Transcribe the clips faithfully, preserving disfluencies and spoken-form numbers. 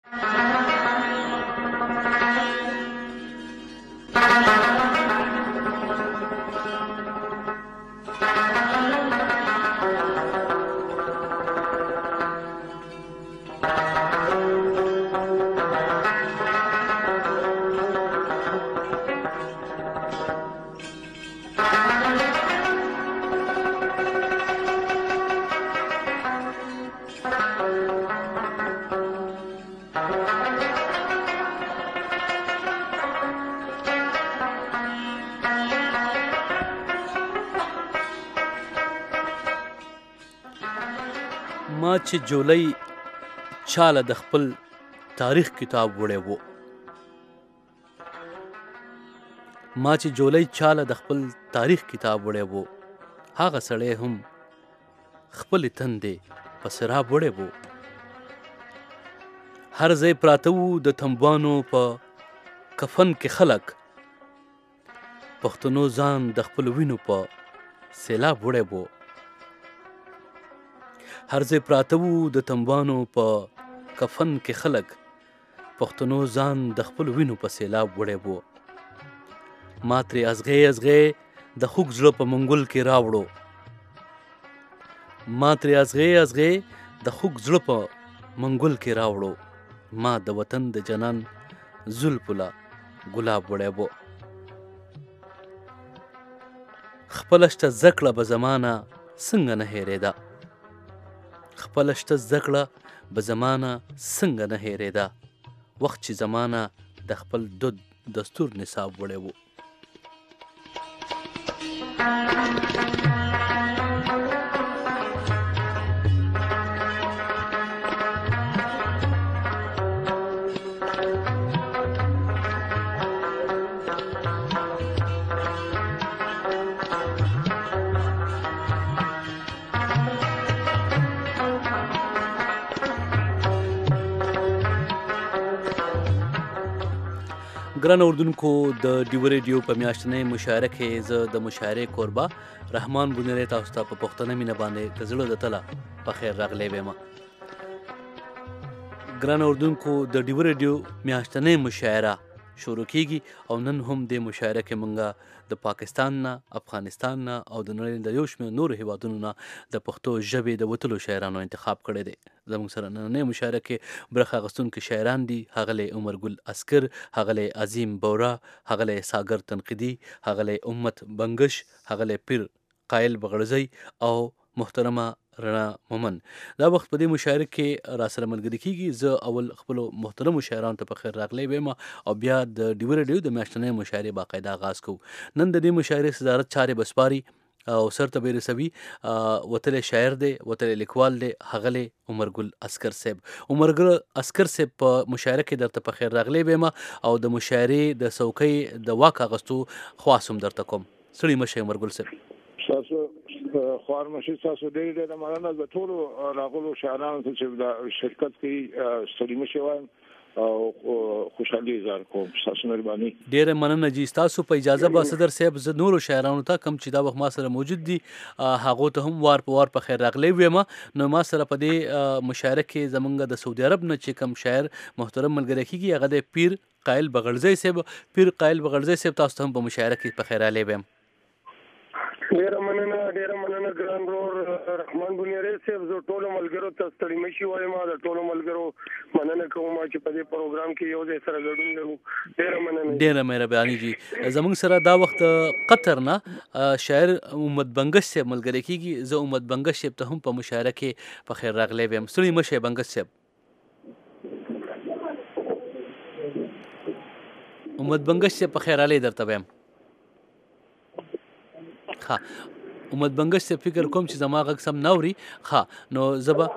ما چې جولۍ چاله د خپل تاریخ کتاب وړی و ما چې جولۍ چاله د خپل تاریخ کتاب وړی و هغه سړی هم خپلې تندې په سراب وړی و هر ځای پراته وو د تنبوانو په کفن کې خلک پښتنو ځان د خپلو وینو په سیلاب وړی و هر ځای پراته وو د تنبوانو په کفن کې خلک پښتنو ځان د خپلو وینو په سیلاب وړی و ما ترې ازغې ازغې د خوږ زړه په منګل کې راوړو ما ترې ازغې ازغې د خوږ زړه په منګل کې راوړو ما د وطن د جنان زلفو له ګلاب وړی و خپله شته زده کړه به زمانه څنګه نه هېرېده خپله شته زده کړه به زمانه څنګه نه هېرېده وخت چې زمانه د خپل دود دستور نصاب وړی و ګران اردوونکو د ډیو ریډیو په میاشتنۍ مشاعره کې زه د مشاعرې کوربه رحمان بونیری تاسو ته په پښتنه مینه باندې د زړه د تله په خیر راغلی ویم ګران اردوونکو د ډیو ریډیو میاشتنۍ مشاعره شروع کیږي او نن هم د مشاعره کې مونږه د پاکستان نه افغانستان نه او د نړۍ د یو شمېر نورو هیوادونو نه د پښتو ژبې د وتلو شاعرانو انتخاب کړی دی زموږ سره نننۍ مشاعره کې برخه اخیستونکي شاعران دي ښاغلی عمرګل عسکر ښاغلی عظیم بورا ښاغلی ساګر تنقیدي ښاغلی امت بنګش ښاغلی پیر قایل بغړزی او محترمه رڼا مومن دا وخت په دې مشاعره کې را سره ملګري کیږي زه اول خپلو محترمو شاعرانو ته په خیر راغلی ویم او بیا د ډیو ریډیو د میاشتنۍ مشاعرې باقاعده آغاز کوو نن د دې مشاعرې صدارت چارې به سپاري او سرته به یې رسوي وتلی شاعر دی وتلی لیکوال دی ښاغلی عمرګل عسکر صاحب عمرګل عسکر صاحب په مشاعره کې درته په خیر راغلی ویم او د مشاعرې د څوکۍ د واک اخیستو خواست هم درته کوم ستړي مه شئ عمرګل صاحب تاسو خوار مشي تاسو ډېر ډېر مننه د ټولو راغلو شاعرانو ته چې د شرکت کې ستړي مه شئ وایم او خوشحالي اظهار کوم تاسو مهرباني ډېره مننه جی تاسو په اجازه به صدر صاحب زه نورو شاعرانو ته کم چې دا وخت ما سره موجود دي هغو ته هم وار په وار په خیر راغلی ویم نو ما سره په دې مشاعره کې زمونږ د سعودي عرب نه چې کم شاعر محترم ملګری کېږي هغه د پیر قایل بغړزی صاحب پیر قایل بغړزی صاحب تاسو ته هم په مشاعره کې په خیر راغلی ویم ډیره مننه ډیره مننه ګران ورور رحمان بونیری صاحب زه ټولو ملګرو ته ستړي مه شئ وایم د ټولو ملګرو مننه کوم چې په دې پروګرام کې یو ځای سره ګډون لرو ډیره مننه ډیره مهرباني جی زموږ سره دا وخت قطر نه شاعر امت بنګش صاحب ملګری کېږي زه امت بنګش صاحب ته هم په مشاعره کې په خیر راغلی ویم ستړي مه شئ بنګش صاحب امت بنګش صاحب په خیر راغلی درته ویم ښه امت بنګش صاحب فکر کوم چې زما غږ سم نه اوري ښه نو زه به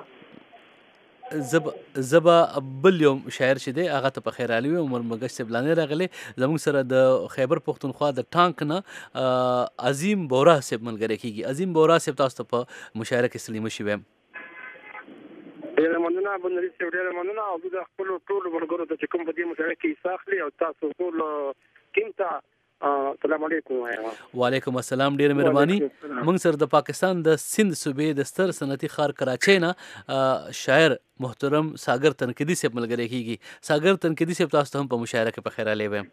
زه به بل یو شاعر چې دی هغه ته په خیر راغلی ویم عمر بنګش صاحب لاندې راغلی زموږ سره د خیبر پښتونخوا د ټانک نه عظیم بورا صاحب ملګری کېږي عظیم بورا صاحب تاسو ته په مشاعره کې ستړي مه شئ ویم ډیره مننه بونیری صاحب ډیره مننه او زه د خپلو ټولو ملګرو ته چې کوم په دې مشاعره کې حصه اخلي او تاسو ټول ټیم ته السلام علیکم وایم. وعلیکم السلام. ډیر مهرباني. موږ سره د پاکستان د سند صوبې د ستر صنعتي ښار کراچۍ نه شاعر محترم ساګر تنقیدي صاحب ملګری کیږي. ساګر تنقیدي صاحب تاسو ته هم په مشاعره کې په خیر علي ویم.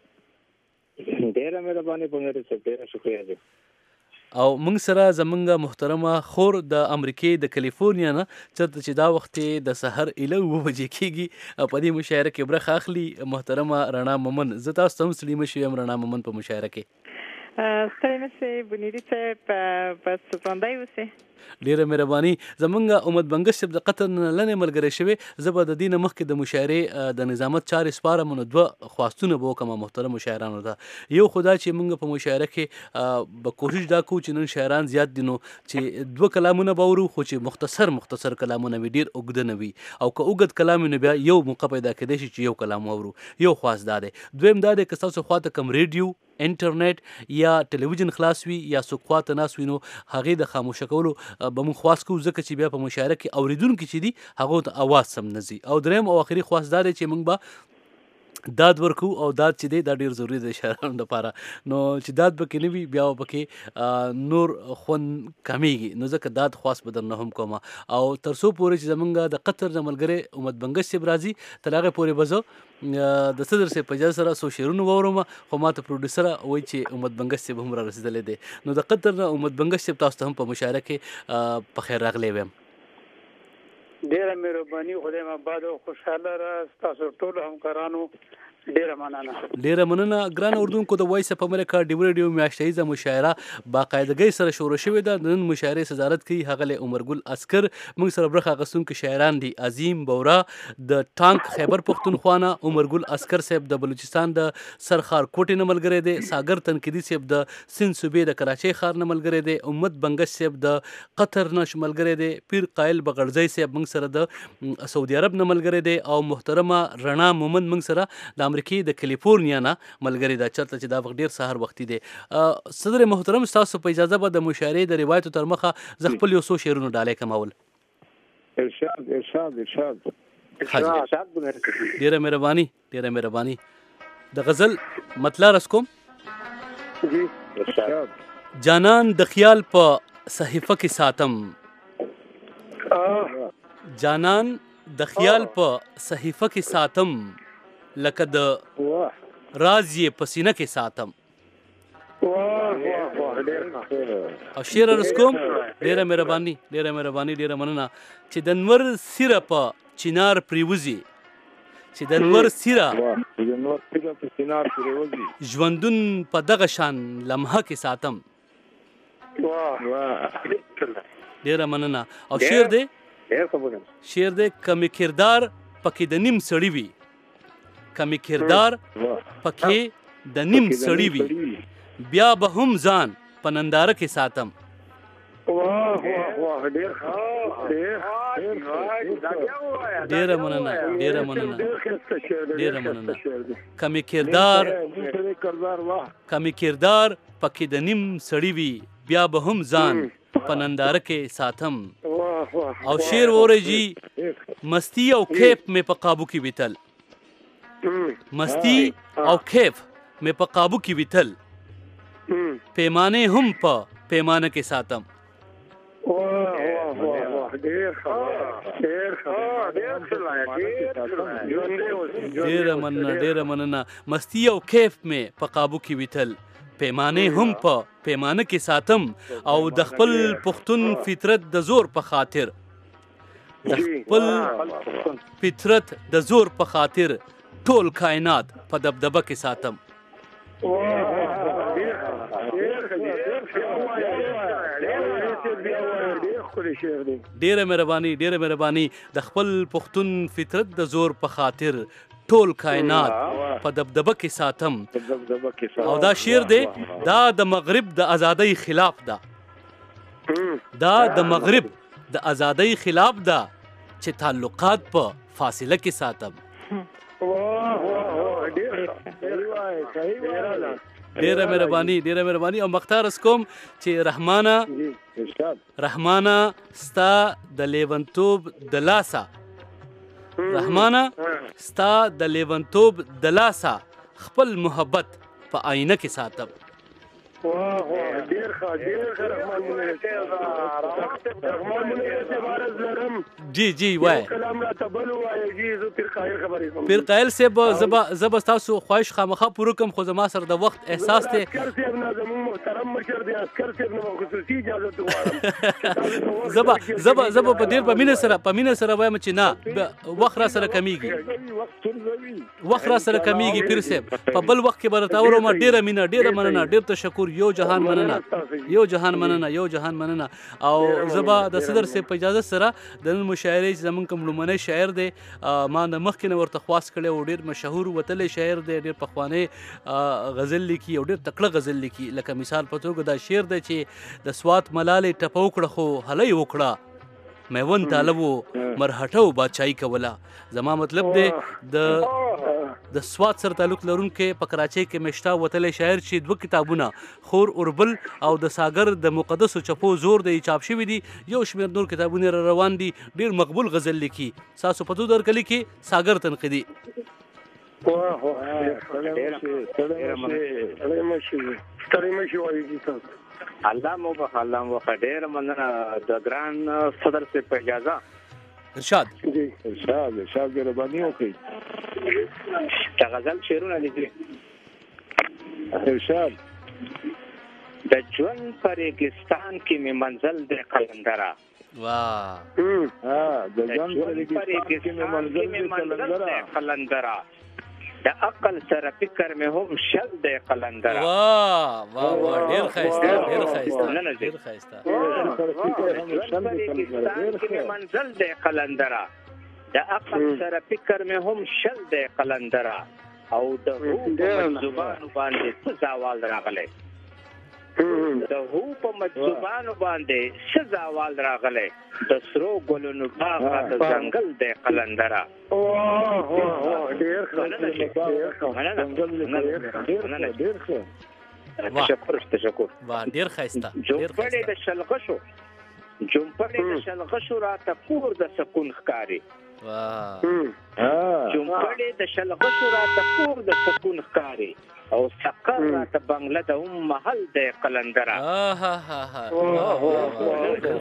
ډیر مهرباني په مېره څه ډیر شکریہ دی. او موږ سره زمونږ محترمه خور د امریکې د کلیفورنیا نه چرته چې دا وخت د سحر اله اوه بجې کېږي په دې مشاعره کې برخه اخلي محترمه رڼا مومن. زه تاسو ته هم ستړي مه شوي یم رڼا مومن په مشاعره کې. ستړي مه شئ بنیري صاحب، بس ژوندی اوسئ. ډیره مهرباني. زمونږ امید بنګش صاحب د قطر نه لنې ملګری شوی. زه به د دې نه مخکې د مشاعرې د نظامت چارې سپارم نو دوه خواستونه به وکړم محترمو شاعرانو ته. یو خو دا چې موږ په مشاعره کې به کوشش دا کوو چې نن شاعران زیات دي نو چې دوه کلامونه به اورو خو چې مختصر مختصر کلامونه وي، ډېر اوږده نه وي. او که اوږد کلام وي نو بیا یو موقع پیدا کېدای شي چې یو کلام واورو. یو خواست دا دی. دویم دا دی که ستاسو خواته کوم ریډیو، انټرنیټ یا ټلویزیون خلاص وي یا څوک خواته ناست وي نو هغې د خاموشه کولو به موږ خواست کوو ځکه چې بیا په مشاعره کې اورېدونکي چې دي هغو ته اواز سم نه ځي. او دریم او آخري خواست دا دی چې موږ به داد ورکو او داد چې دی دا ډیر ضروری دی شاعرانو لپاره. نو چې داد پکې نه وي بیا پکې نور خوند کمیږي نو ځکه داد خواست به درنه هم کومه. او تر څو پورې چې زمونږ د قطر د ملګری امید بنګش صاحب راځي تر هغې پورې به زه د صدر صاحب په اجازه سره څو شعرونه واورم خو ما ته پروډیوسره وایي چې امید بنګش صاحب هم را رسېدلی دی. نو د قطر نه امید بنګش صاحب تاسو ته هم په مشاعره کې په خیر راغلی ویم. ډیره مهرباني. خدای مو آباد او خوشحاله راست. تاسو ټول همکارانو ډیره مننه. ډیره مننه. ګران اردوونکو د وایس اف امریکا ډیو ریډیو میاشتهیزه مشاعره باقاعدګۍ سره شروع شوې ده. نن مشاعرې صدارت کوي ښاغلی عمرګل عسکر. موږ سره برخه اخیستونکي شاعران دي عظیم بورا د ټانک خیبر پښتونخوا نه، عمرګل عسکر صاحب د بلوچستان د سرخار کوټې نه ملګری دی، ساګر تنقیدي صاحب د سند صوبې د کراچۍ ښار نه ملګری دی، امید بنګش صاحب د قطر نه ملګری دی، پیر قایل بغړزی صاحب موږ سره د سعودي عرب نه ملګری دی، او محترمه رڼا مومن موږ سره د امریکې د کلیفورنیا نه ملګری ده چرته چې دا وخت ډېر سهار وختي دی. صدر محترم ستاسو په اجازه به د مشاعرې د روایتو تر مخه زه خپل یو څو شعرونه ډالۍ کمول. ارشاد ارشاد ارشاد ډېره مهرباني ډېره مهرباني. د غزل مطلع رس کوم. جانان د خیال په صحیفه کې ساتم، جانان د خیال په صحیفه کې ساتم، لکه د راز یې په سینه کې ساتم. او شعر عرض کوم. ډېره مهرباني ډېره مهرباني ډېره مننه. چې د نور سیره په چنار پریوزي، چې د نور سیره ژوندون په دغه شان لمحه کې ساتم. ډېره مننه. او شعر دی شعر دی کمی کردار پکې د نیم سړي وي، کمی کردار پکې د نیم سړي وي، بیا به هم ځان په ننداره کې ساتم. ډېره مننه ډېره مننه ډېره مننه. کمی کردار کمی کردار پکې د نیم سړي وي، بیا به هم ځان په ننداره کې ساتم. او شعر وورېږي مستی او کیف مې په قابو کې ویتل، مستی او کیف مې په قابو کې ویتل، پیمانه هم په پیمانه کې ساتم. ډېره مننه ډېره مننه. مستی او کیف مې په قابو کې ویتل، پیمانه هم په پیمانه کې ساتم. او د خپل پښتون فطرت د زور په خاطر، د خپل فطرت د زور په خاطر ټول کائنات په دبدبه کې ساتم. ډېره مهرباني ډېره مهرباني. د خپل پښتون فطرت د زور په خاطر ټول کائنات په دبدبه کې ساتم. او دا شعر دی دا د مغرب د ازادۍ خلاف ده، دا د مغرب د ازادۍ خلاف ده چې تعلقات په فاصله کې ساتم. ډېره مهرباني ډېره مهرباني. او مختار اس کوم چې رحمانه رحمانه ستا د لیونتوب د لاسه، رحمانه ستا د لیونتوب د لاسه خپل محبت په آینه کې ساتم. واه واه ډیر ښه ډیر ښه رحمان منیر صاحب رحمان منیر صاحب عرض لرم جی جی وای کلام را تبل وای جی زه پیر قایل خبرې کوم پیر قایل صاحب زبا زبا تاسو خواهش خامخا پوره کوم خو زما سره د وخت احساس ته عسكر صاحب نه زموږ محترم مشر دی عسكر صاحب نه خصوصي اجازه غواړم زبا زبا زبا په ډیر په مینه سره په مینه سره وایم چې نه وخت را سره کمیږي وخت را سره کمیږي پیر صاحب په بل وخت کې برته اورو ما ډیره مینه ډیره مننه ډیر تشکر یو جهان مننه یو جهان مننه یو جهان مننه او زبا د صدر سے په اجازه سره د نن مشاعرې زمون کوم لومړی شاعر دی ما د مخکې نه ورته خواست کړی او ډیر مشهور وتلی شاعر دی ډیر پخوانی غزل لیکي او ډیر تکړه غزل لیکي لکه مثال په توګه دا شعر دی چې د سوات ملالې ټپه وکړه خو هلی وکړه میون طالبو مرهټو بادشاہي کوله. زما مطلب دی د د سوات سره تعلق لرونکې په کراچۍ کې مشتا وتلی شاعر چې دوه کتابونه خور اوربل او د ساګر د مقدسو چپو زور دی چاپ شوي دي یو شمېر نور کتابونه را روان دي ډیر مقبول غزل لیکي. ساسو پتو درکلي کې ساګر تنقیدي واه واه الله مو په الله مو خډیر مننه د ګران صدر سے په اجازه ارشاد جی ارشاد ارشاد مهرباني وکړئ تا غزل شعرونه لیکي ارشاد د ژوند پر ریګستان کې می منزل د قلندرا واه ها د ژوند پر ریګستان کې می منزل د قلندرا د عقل سره فکر مې هم شل د قلندرا واه واه واه ډیر ښایسته ډیر ښایسته ډیر ښایسته ډیر منزل د قلندرا د عقل سره فکر مې هم شل د قلندرا او د هو زبان باندې څه زوال راغلی د هو په مجذوبانو باندې څه زوال راغلی د سرو ګلونو باغ د ځنګل د قلندرا واه واه ډیر تشکر تشکر واه ډیر ښایسته جومپړې د شلغشو جومپړې د شلغشو راته پور د سکون ښکاري واه جومپړې د شلغشو راته پور د سکون ښکاري او سقر راته بنگله د هم محل د قلندرا ها ها ها ډیر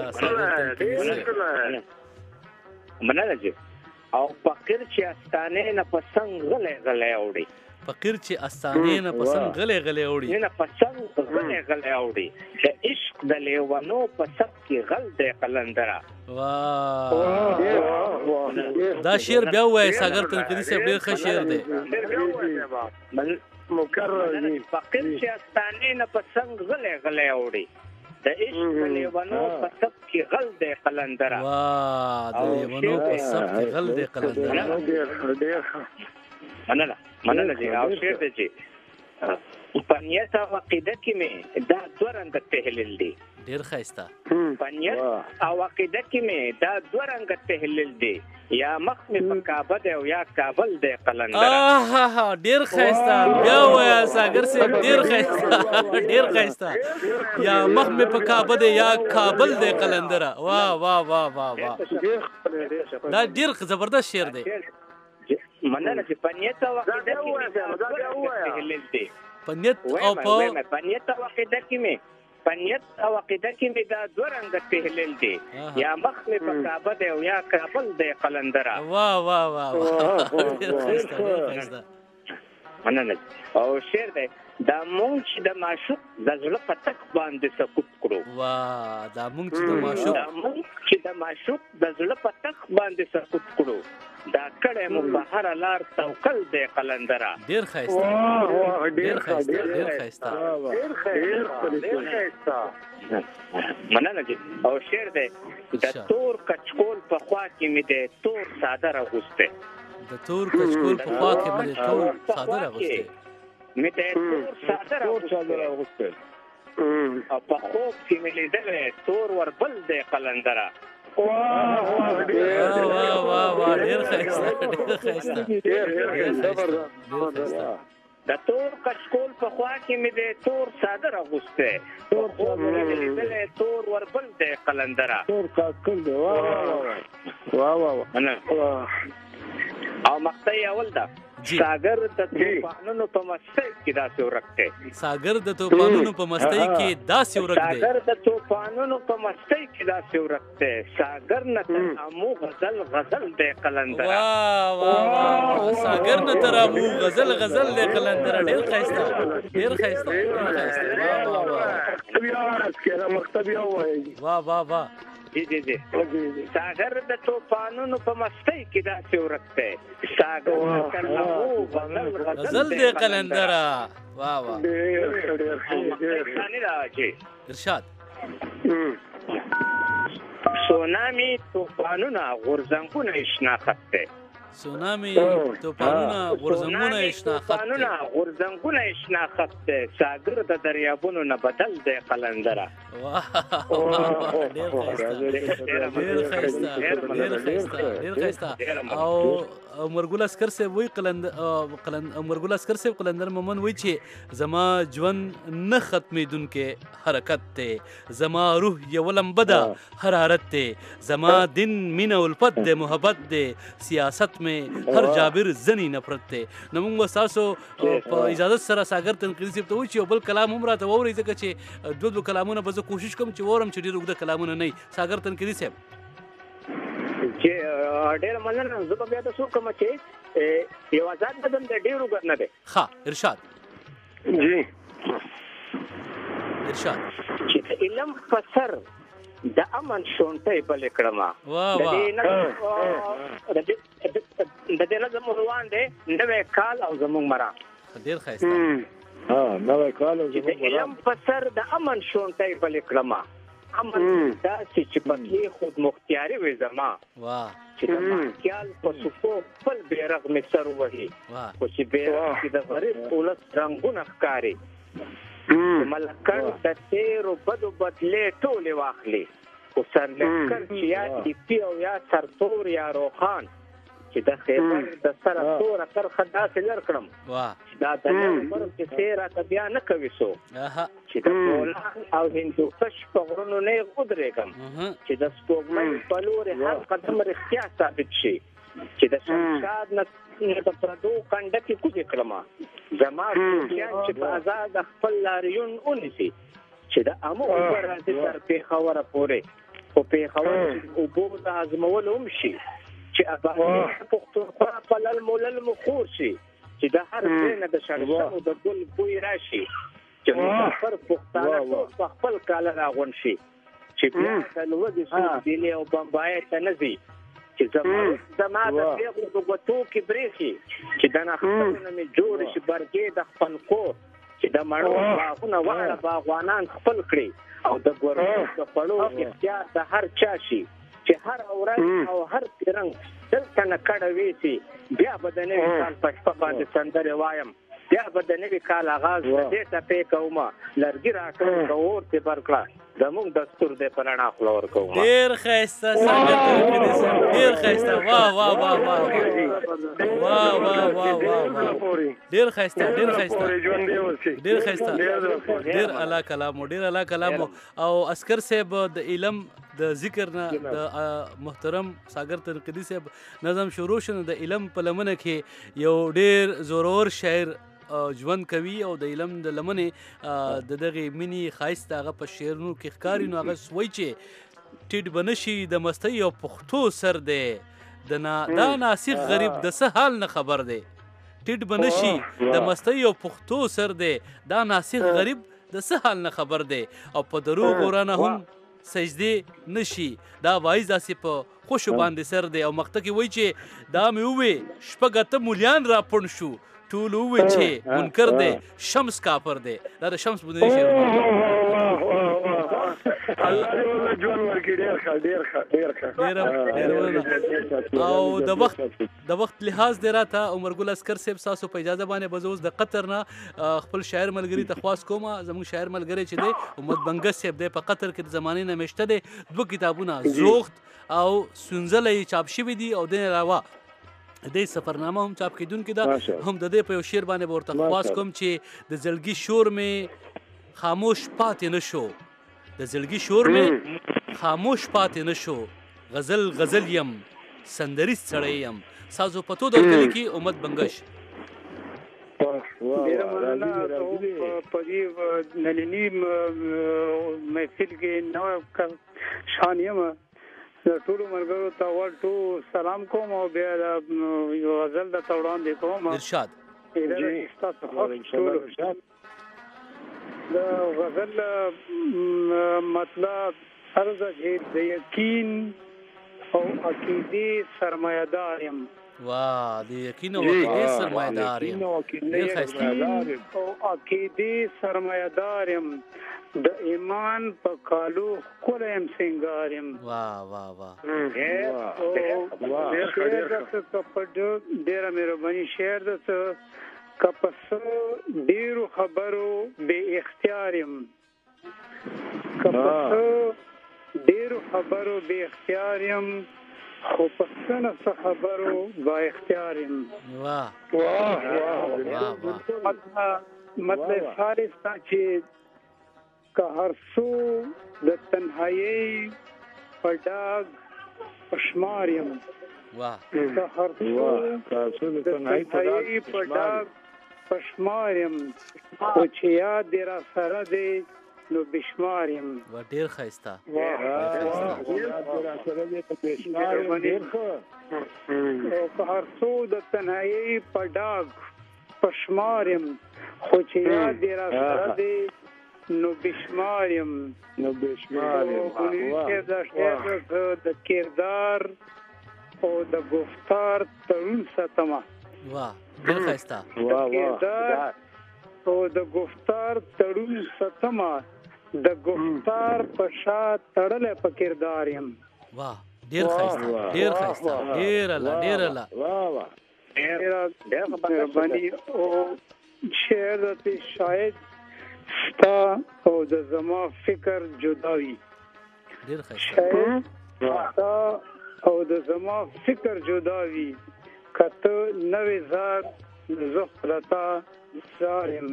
ښایسته مننه جی او فقیر چې استانه نه پسنګ غلې غلې اوړي فقیر چې استانه نه پسنګ غلې غلې اوړي نه پسنګ غلې غلې اوړي د عشق د لیوانو په سب کې غل د قلندرا واه دا شعر بیا وای ساګر تنقیدي صاحب ډیر ښه شعر دی مکرر فقیر چې استانه نه پسنګ غلې غلې اوړي د عشق د لیوانو په سب کې غل د قلندرا واه د لیوانو په سب کې غل د قلندرا ډیر ډیر مننه مننه جی او شعر دی چې پنیت او عقیده کې مې دا دوه رنګ تحلیل دی ډیر ښایسته پنیت او عقیده کې مې دا دوه رنګ تحلیل دی یا مخ مې په کعبه دی او یا کابل دی قلندرا ها ها ډیر ښایسته بیا وای ساګر صاحب ډیر ښایسته ډیر ښایسته یا مخ مې په کعبه دی یا کابل دی قلندرا واه واه واه واه واه دا ډیر زبردست شعر دی مننه چې پنیت او عقیده کې مې دا دوه رنګ تحلیل دی پنیت او په پنیت او عقیده کې مې پنیت او عقیده کې مې دا دوه رنګ تحلیل دی یا مخ مې په کعبه دی او یا کابل دی قلندرا واه واه واه مننه او شعر دی دا مونږ چې د معشوق د زړه په تک باندې سکوت کړو واه دا مونږ چې د معشوق دا مونږ چې د معشوق د زړه په تک باندې سکوت کړو دا کړه مو په هر لار توکل دی قلندرا ډیر ښایسته ډیر ښایسته ډیر ښایسته ډیر ښایسته مننه جی او شعر دی د تور کچکول په خوا کې مې د تور صادره غوسته د تور کچکول په خوا کې مې د تور صادره غوسته مې د تور صادره غوسته او په خوب کې مې لیدل تور وربل دی قلندرا واه واه واه واه واه ډیر ښایسته ډیر ښایسته ډیر ښایسته د تور کچکول په خوا کې مې د تور صادره غوسته تور صادره تور وربل دی قلندرا تور کاکل دی واه واه واه واه او مقطع اول ده ساګر د طوفانونو په مستۍ کې داسې ورک دی ساګر د طوفانونو په مستۍ کې داسې ورک دی ساګر د طوفانونو په مستۍ کې داسې ورک دی ساګر نه تر امو غزل غزل دی قلندر واه واه واه ساګر نه تر امو غزل غزل دی قلندر ډېر ښایسته ډېر ښایسته ډېر ښایسته واه واه واه مکتب یو وایي واه واه واه جی جی جی ساګر د طوفانونو په مستۍ کې داسې ورک دی ساګر نه تر امو غزل غزل دی قلندر واه واه ډېر ډېر ډېر ارشاد سونامي طوفانونه غورځنګونه شناخت دی سونامي طوفانونه غورځنګونه شناخت دی طوفانونه غورځنګونه شناخت دی ساګر د دریابونو نه بدل دی قلندره واه ډېر ښایسته ډېر ښایسته ډېر ښایسته ډېر ښایسته او عمرګل اسکر صاحب وایي قلند عمرګل اسکر صاحب قلندر مومن وایي چې زما ژوند نه ختمېدونکی حرکت دی زما روح یوه لمبه ده حرارت دی زما دین مینه الفت دی محبت دی سیاست مې هر جابر زنی نفرت دی نو موږ به ستاسو په اجازت سره ساګر تنقیدي صاحب ته وایو چې یو بل کلام هم راته واورئ ځکه چې دوه دوه کلامونه به زه کوشش کوم چې واورم چې ډېر اوږده کلامونه نه وي ساګر تنقیدي صاحب چې ډېر مننه زه به بیا تاسو کوم چې یو آزاد بدن د ډېر اوږد نه دی ښه ارشاد جی ارشاد چې د علم په سر د امن شونټۍ بلې کړم واه د دې نظم عنوان دی نوی کال او زموږ مرام ډېر ښایسته ها نوی کال او زموږ مرام علم په سر د امن شونټۍ بلې کړم امن داسې چې پکې خود مختیاري وي زما چې د ماکیال په صفو خپل بیرغ مې سر وهي خو چې بیرغ کې د غریب ولس رنګونه ښکاري ملکن د تیرو بدو بدلې ټولې واخلي خو سرلښکر چې یا ټیپي او یا سرتور یا روخان چې د خیبر د سره توره کرښه داسې لر کړم چې دا د نړۍ چې څه راته بیا نه کوي څو چې د بولان او هندوکش په غرونو نه یې ودرېږم چې د سپوږمۍ په لورې هر قدم رښتیا ثابت شي چې د شمشاد نه د پردو کنډه کې کوزې کړم زما کوچیان چې په آزاد خپل لاریون ونیسي چې د امو اوبه راځي تر پېښوره پورې خو پېښور چې اوبو د ازمولو هم شي چې ابادي پښتونخوا په لل مولل مخور شي چې د هر ځای نه د شړشمو د ګل بوی راشي چې مسافر پښتانه ټول په خپل کاله راغونډ شي چې بیا د لوږې څوک ډیلي او بمبای ته نه ځي چې زما زما د پیغلو په ګوتو کې برېښي چې د نښترونه مې جوړ شي برګې د خپل کور چې د مڼو باغونه واړه باغوانان خپل کړي او د ګورګو د خوړو اختیار د هر چا شي چې هر ورځ او هر رنګ دلته نه کډه ویسي بیا به د نوي کال په شپه باندې سندرې وایم بیا به د نوي کال آغاز دې ته پې کومه لرګي راټول که اور ترې بر کړه زموږ دستور دی په رڼا خوله ورکوم ډېر ښایسته ساګر تنقیدي صاحب ډېر ښایسته واه واه واه واه واه واه واه واه ډېر ښایسته ډېر ښایسته ډېر ښایسته ډېر اعلی کلام و ډېر اعلی کلام او اسکر صاحب د علم د ذکر نه د محترم ساګر تنقیدي صاحب نظم شروع شو د علم په لمنه کې یو ډېر زورور شاعر ژوند کوي او د علم د لمنې د دغې مینې ښایست هغه په شعرونو کې ښکاري نو هغه وایي چې ټیټ به نشي د مستۍ او پښتو سر دی د نا دا ناسخ غریب د څه حال نه خبر دی ټیټ به نشي د مستۍ او پښتو سر دی دا ناسخ غریب د څه حال نه خبر دی او په دروغ ورانه هم سجدې نشي دا وایي داسې په خوشو باندې سر دی او مقطع کې وایي چې دا مې ووې شپږ اته مولیان راپڼ شو ټول ووې چې منکر دی شمس کافر دی دا د شمس بودني شعر او د وخت د وخت لحاظ دی راته عمرګل اسکر صاحب تاسو په اجازه باندې به زه اوس د قطر نه خپل شاعر ملګري ته خواست کوم زموږ شاعر ملګری چې دی امت بنګس صاحب دی په قطر کې د زمانې نه مشته دی دوه کتابونه زوخت او سنځلې چاپ شوي دي او د علاوه د سفرنامه هم چاپ کیدونکې ده هم د دې په یو شعر باندې به ورته خواست کوم چې د زړګي شور مې خاموش پاتې نه شو د زړګي شور مې خاموش پاتې نه شو غزل غزل یم سندریز سړی یم سازو پتو د کلی کې امت بنګش ډېره مننه په دې ننني محفل کې نوی شان یم ټولو ملګرو ته ورټو سلام کوم او بیا یو غزل درته وړاندې کوم. ارشاد د غزل مطلب عرض چې د یقین او عقیدې سرمایه‌دار یم. واه د یقین او عقیدې سرمایه‌دار یم. د یقین او عقیدې سرمایه‌دار یم. د ایمان په کالو ښکلی یم سینګار یم. واه واه واه ډېره مهرباني شعر ده څه که په څه ډېرو خبرو بې اختیار یم. که په څه ډېرو خبرو بې اختیار یم خو په څه نه څه خبرو با اختیار یم. واه مطلب خالص تا چې که هر څو د تنهایۍ په ډاګ پشمار یم. واه که هر څو د تنهایۍ په ډاګ پشمار یم خو چې یاد دې را سره دی نو بشمار یم. و ډېر ښایسته او که هر څو د تنهایۍ په ډاګ پشمار یم خو چې یاد دې را سره دی نو بشمار یم. نو بشمار یم د کردار او د گفتار تړون ساتمه. واه ډېر ښایسته د کردار او د گفتار تړون ساتمه. د گفتار په شا تړلی په کردار یم. واه ډېر ښایسته ډېر ښایسته ډېر الله ډېر الله ډېره مهرباني. او شعر د شاید ستا او د زما فکر جداوي. ډېر ښایسته ستا او د زما فکر جداوي که ته نوې زار زه خپلتا زار یم.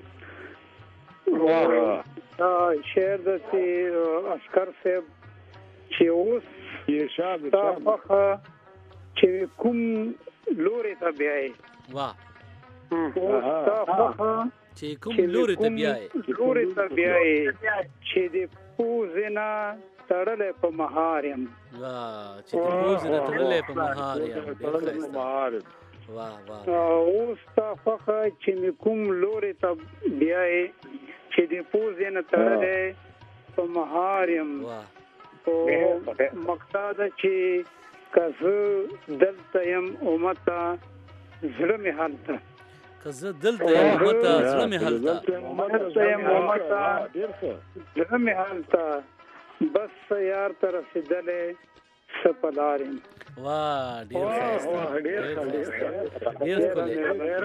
شعر د عسکر صاحب چې اوس ستا خوښه چې کوم لوري ته بیایې. واه اوس ستا خوښه چې کوم لوري ته بیایې لوري ته بیایې چې د پوزې نه تړلی په مهار یم. واه چې د پوزې نه تړلی په مهار یم. ډېر ښایسته واه واه اوس ستا خوښه چې مې کوم لوري ته بیایې چې د پوزې نه تړلی په مهار یم. او مقصد چې که زه دلته یم امته زړه مې هلته. که زه دلته یم امته زړه مې هلته. دلته یم امته زړه مې هلته بس یار ته رسېدلی څه په لار یم. واه ډېر ښایسته ډېر ښایسته ډېر ښکلی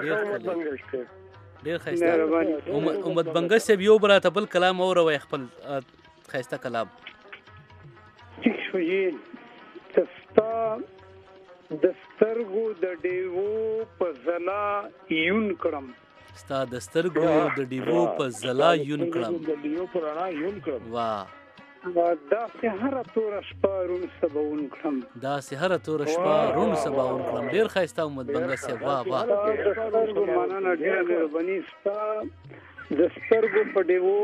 ډېر ښایسته. امت بنګش صاحب یو براته بل کلام اوروئ خپل ښایسته کلام. ټیک شو یې ته ستا د سترګو د ډیوو په ځلا یون کړم. ستا د سترګو د ډیوو په ځلا یون کړم. واه داسې هره توره شپه رون سباون کړم. داسې هره توره شپه رون سباون کړم. ډېر ښایسته امت بنګش صاحب. واه واه د سترګو مننه ډېره مهرباني. ستا د سترګو په ډیوو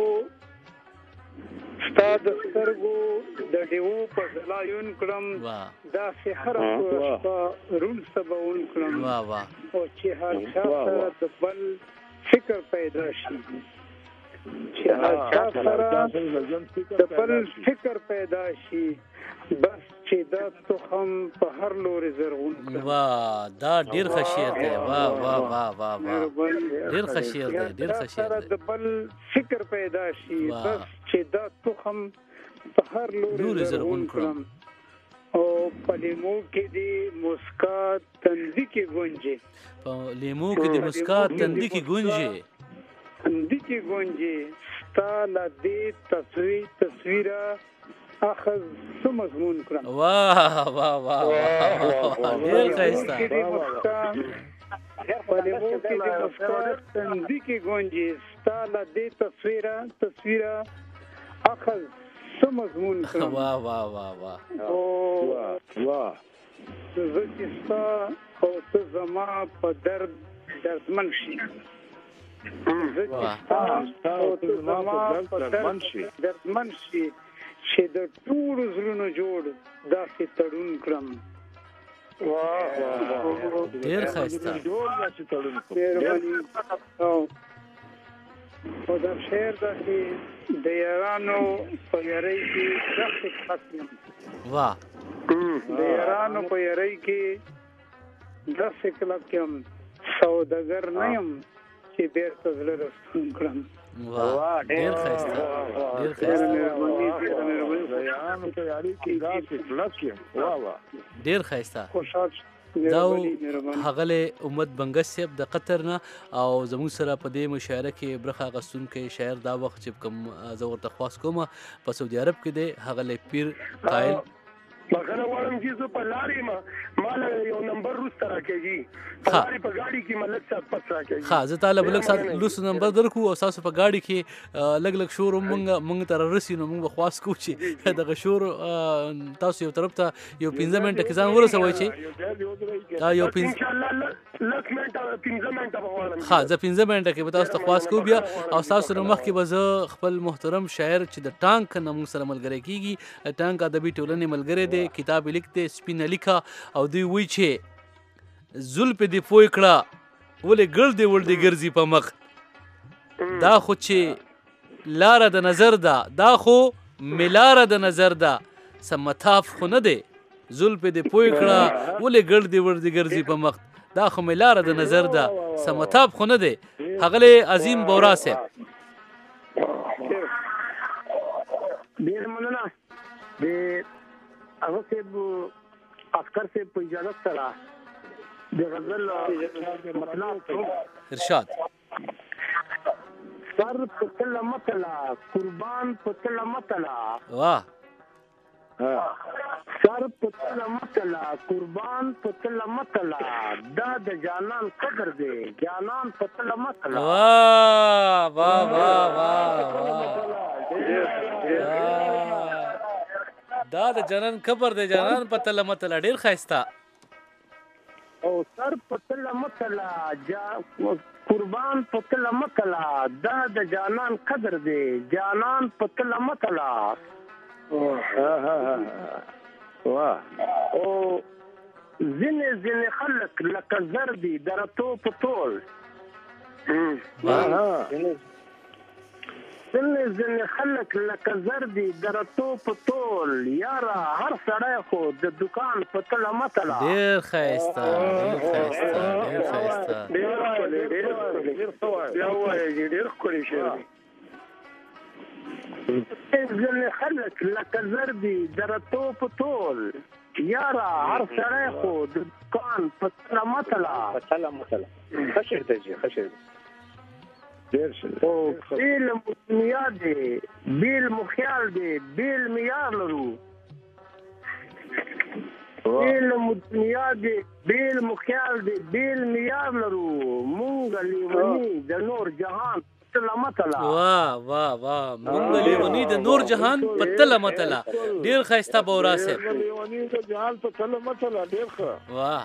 ستا د سترګو د ډیوو په ځلا یون کړم. داسې هره توره شپه رون سباون کړم. واه واه او چې هر چا سره د بل فکر پیدا شي چې هر چا سره د بل فکر پیدا شي بس چې دا تخم په هر لوري زرغون کړم. واه دا ډېر ښه شعر دی. واه واه واه واه واه ډېر ښه شعر دی ډېر ښه شعر دی. د بل فکر پیدا شي بس چې دا تخم په هر لوري زرغون کړم. او په لیمو کې دی مسکا تندي کې گونجي. په لیمو کې دی مسکا تندي کې گونجي. تندي کې گونجي ستا له دې تصویر تصویره اخذ څه مضمون کړم. واه واه واه ډېر ښایسته. په لیمو کې دی مسکا تندي کې گونجي ستا له دې تصویره تصویره اخذ څه مضمون کړم. واه واه واه واه واه زه چې ستا او ته زما په درد دردمن شي دردمن شي چې د ټول زړونو جوړ داسې تړون کړم. ډېر ښایسته. او دا شعر داسې د یارانو په یارۍ کې داسې کلک یم. واه د یارانو په یارۍ کې داسې کلک یم، سوداګر نه یم چې بیرته زړه راستون کړم. واه ډېر ښایسته ډېر ښایسته ډېر ښایسته. دا هغه امت بنګس صاحب د قطر نه او زموږ سره په دې مشاعره کې برخه اخیستونکی شاعر دا وخت چې کوم زه ورته خواست کوم په سعودي عرب کې دی هغه پیر قایل مګر وایم چې زه په لارې ما مال یو نمبر روسته راکېږي په لارې په ګاډي کې ملک صاحب پس راکېږي. ها زه تعالی بلک صاحب لوس نمبر درکو او تاسو په ګاډي کې لګ لګ شور مونږ مونږ تر رسي نو مونږ خواست کو چې دغه شور تاسو یو طرف ته یو پنځه منټه کې ځان ورسوي چې یو پنځه ان شاء الله لس منټه پنځه منټه به وړم. ها زه پنځه منټه کې به تاسو ته خواست کو بیا او تاسو نو مخ کې به زه خپل محترم شاعر چې د ټانک نه مونږ سره ملګری کیږي ټانک ادبي ټولنې ملګری دی کتاب لیکته سپینه لیکه او دوی وی چې زلف دی پوی کړه ولې ګل دی ول دی ګرځي په مخ دا خو چې لاره د نظر ده دا خو ملاره د نظر ده سمتاف خو نه دی زلف دی پوی کړه ولې ګل دی ول دی ګرځي په مخ دا خو ملاره د نظر ده سمتاف خو نه دی. هغه عظیم بورا صاحب ډیر مننه د هغه صاحب افکر صاحب په اجازه سره د غزل مطلب ارشاد. سر پتل متلا قربان پتل متلا واه سر پتل متلا قربان پتل متلا دا د جانان قدر دی جانان پتل متلا. واه واه واه واه دا د جنان کبر د جنان پتل متل ډیر ښایسته. او سر پتل متلا قربان پتل متلا دا د جانان قدر دی جانان پتل متلا. واه او زنه زنه خلق لکه زردی درتو پتول. زنه زنه خلق لکه زردی درتو پتول یارا هر سړی خو د دکان پتل متلا. ډیر ښایسته ډیر ښایسته ډیر ښایسته ډیر ډیر بیا وایي ډیر ښکلی شعر دی. زنه خلق لکه زردی درتو پتول یارا هر سړی خو د دکان پتل متلا. پتل متلا خشر دی خشر او بیل مدنیا دی بیل مخیال دی بیل میار لرو بیل مدنیا دی بیل مخیال دی بیل میار لرو مونږ لیونی د نور جهان پتل متلا. واه واه واه مونږ لیونی د نور جهان پتل متلا ډیر ښایسته بورا صاحب لیونی د جهان پتل متلا ډیر ښه. واه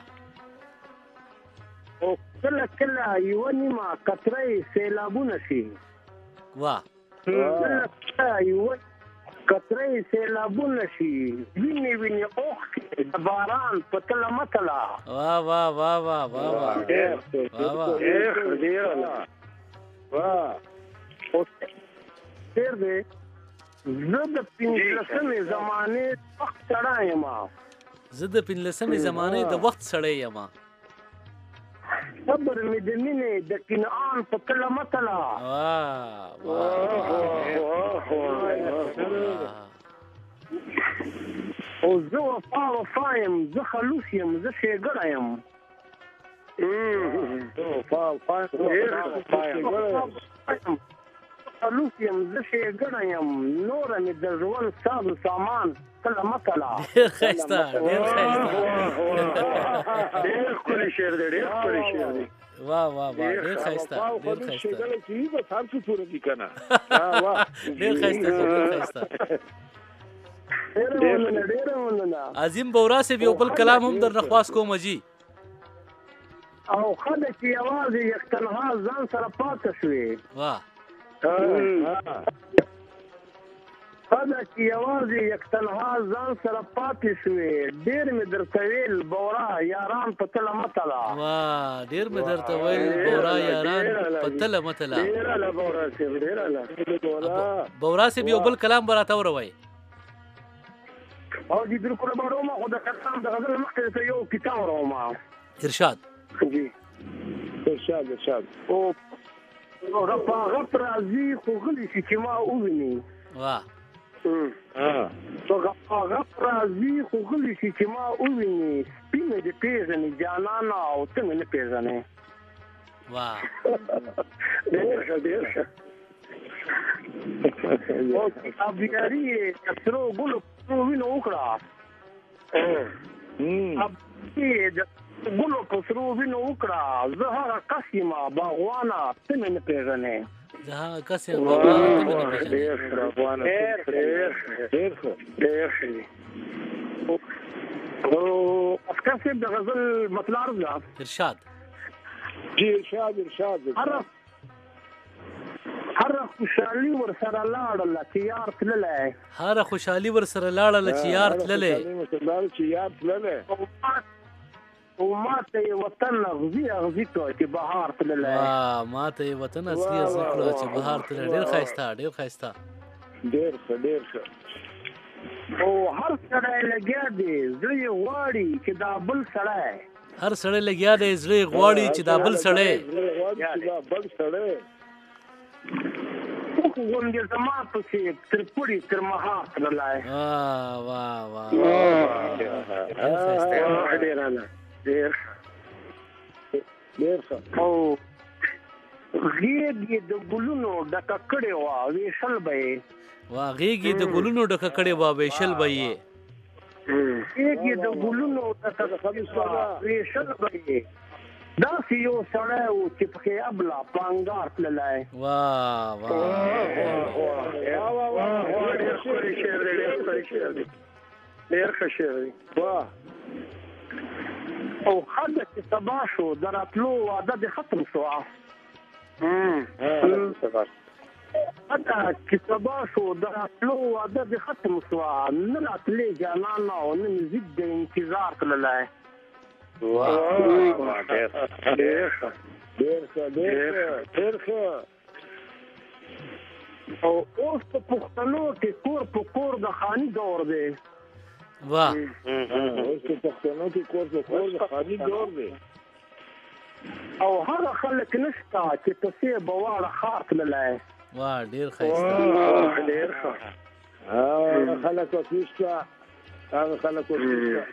او کله کله یو نیمه قطره سیلابونه شي. واه کله کله یو قطره سیلابونه شي ویني ویني اوښکې د باران پتل متلا. واه واه واه واه واه واه ډېر ډېر ډېر واه او ډېر دې زه د پنځلسمې زمانې وخت سړی یم زه د پنځلسمې زمانې د وخت سړی یم صبر مې د مینې د کنعان په کله متلا. او زه وفا وفا یم زه خلوص یم زه ښېګړه یم. خلوص یم زه ښېګړه یم نوره مې د ژوند سازو سامان کله متلا. ډېر ښایسته ډېر ښایسته ډېر ښکلی شعر دی ډېر ښکلی شعر دی. واه واه واه ډېر ښایسته ډېر ښایسته ډېر ښایسته ډېر ښایسته. عظیم بورا صاحب یو بل کلام هم در نخواست کوم جی. او خدای چې یوازې یک تنها ځان سره پاتې شوې واه خدای چې یوازې یک تنها ځان سره پاتې شوې ډېر مې درته ویل بورا یاران په تله متله واه ډېر مې درته ویل بورا یاران په تله متله ډېره له بورا صاحب ډېره له بورا صاحب یو بل کلام به راته وروایي او دې بالکل به ورومه خو د کلام د غزل مخکې ته یو کتاب ورومه ارشاد جی ارشاد ارشاد او رفا غف راځي خو غلی شي چې ما وویني واه تو غفا غف راځي خو غلی شي چې ما وویني سپینه دې پیژنې جانانه او ته مې نه پیژنې واه ډېر ښه ډېر ښه او کتابیاري کسرو ګلو وینو وکړه اب دې ګلو په سرو وینو وکړه زه هغه کس یم باغوانه ته مې نه پیژنې زه هغه کس یم باغوانه ته مې نه پیژنې ډېر باغوانه ډېر ډېر ډېر ډېر ښه او افکار صاحب د غزل مطلب ده ارشاد جی ارشاد ارشاد هر هر خوشحالي ورسره لاړله چې یار تللی هر خوشحالي ورسره لاړله چې یار تللی چې یار تللی او ما ته یې وطن اغزي اغزي کړ چې بهار تللی واه ما ته یې وطن اغزي اغزي کړ چې بهار تللی ډېر ښایسته ډېر ښایسته ډېر ښه ډېر ښه او هر سړی لګیا دی زړه یې غواړي چې دا بل سړی هر سړی لګیا دی زړه یې غواړي چې دا بل سړی بل سړی غونډې زما پسې تر پوړي تر مهار تللی واه واه واه ډېر نه ډېر ډېر ښه او غېږ یې د ګلونو ډکه کړې وه ویشل به یې واه غېږ یې د ګلونو ډکه کړې وه ویشل به یې غېږ یې د ګلونو ډکه کړې وه ویشل به یې داسې یو سړی و چې پکې ابله پانګار تللی واه واه ډېر ښکلی شعر دی ډېر ښکلی شعر دی ډېر ښه شعر دی او خده چې سبا شو د راتلو وعده دې ختم شوه خده چې سبا شو د راتلو وعده دې ختم شوه نه راتلې جانانه او نه مې ضد د انتظار تللی ډېر ډېر ښه ډېر ښه ډېر ښه او اوس په پښتنو کې کور په کور د خاني دور دی واه اوس په پښتنو کې کور په کور د خاني دور دی او هغه خلک نشته چې پسې به واړه ښار تللی واه ډېر ښایسته ډېر ښه هغه خلک وسیشته هغه خلک وسیشته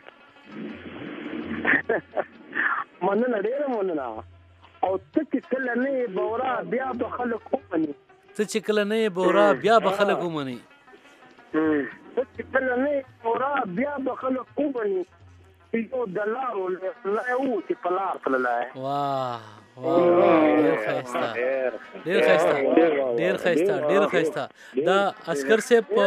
مننه ډېره مننه او ته چې کله نه یې بورا بیا به خلک ومني ته چې کله نه یې بورا بیا به خلک ومني ته چې کله نه یې بورا بیا به خلک ومني یو د لارو لی و چې په لار تللی واه واه ډېر ښایسته ډېر ښایسته ډېر ښایسته ډېر ښایسته دا عسکر صاحب په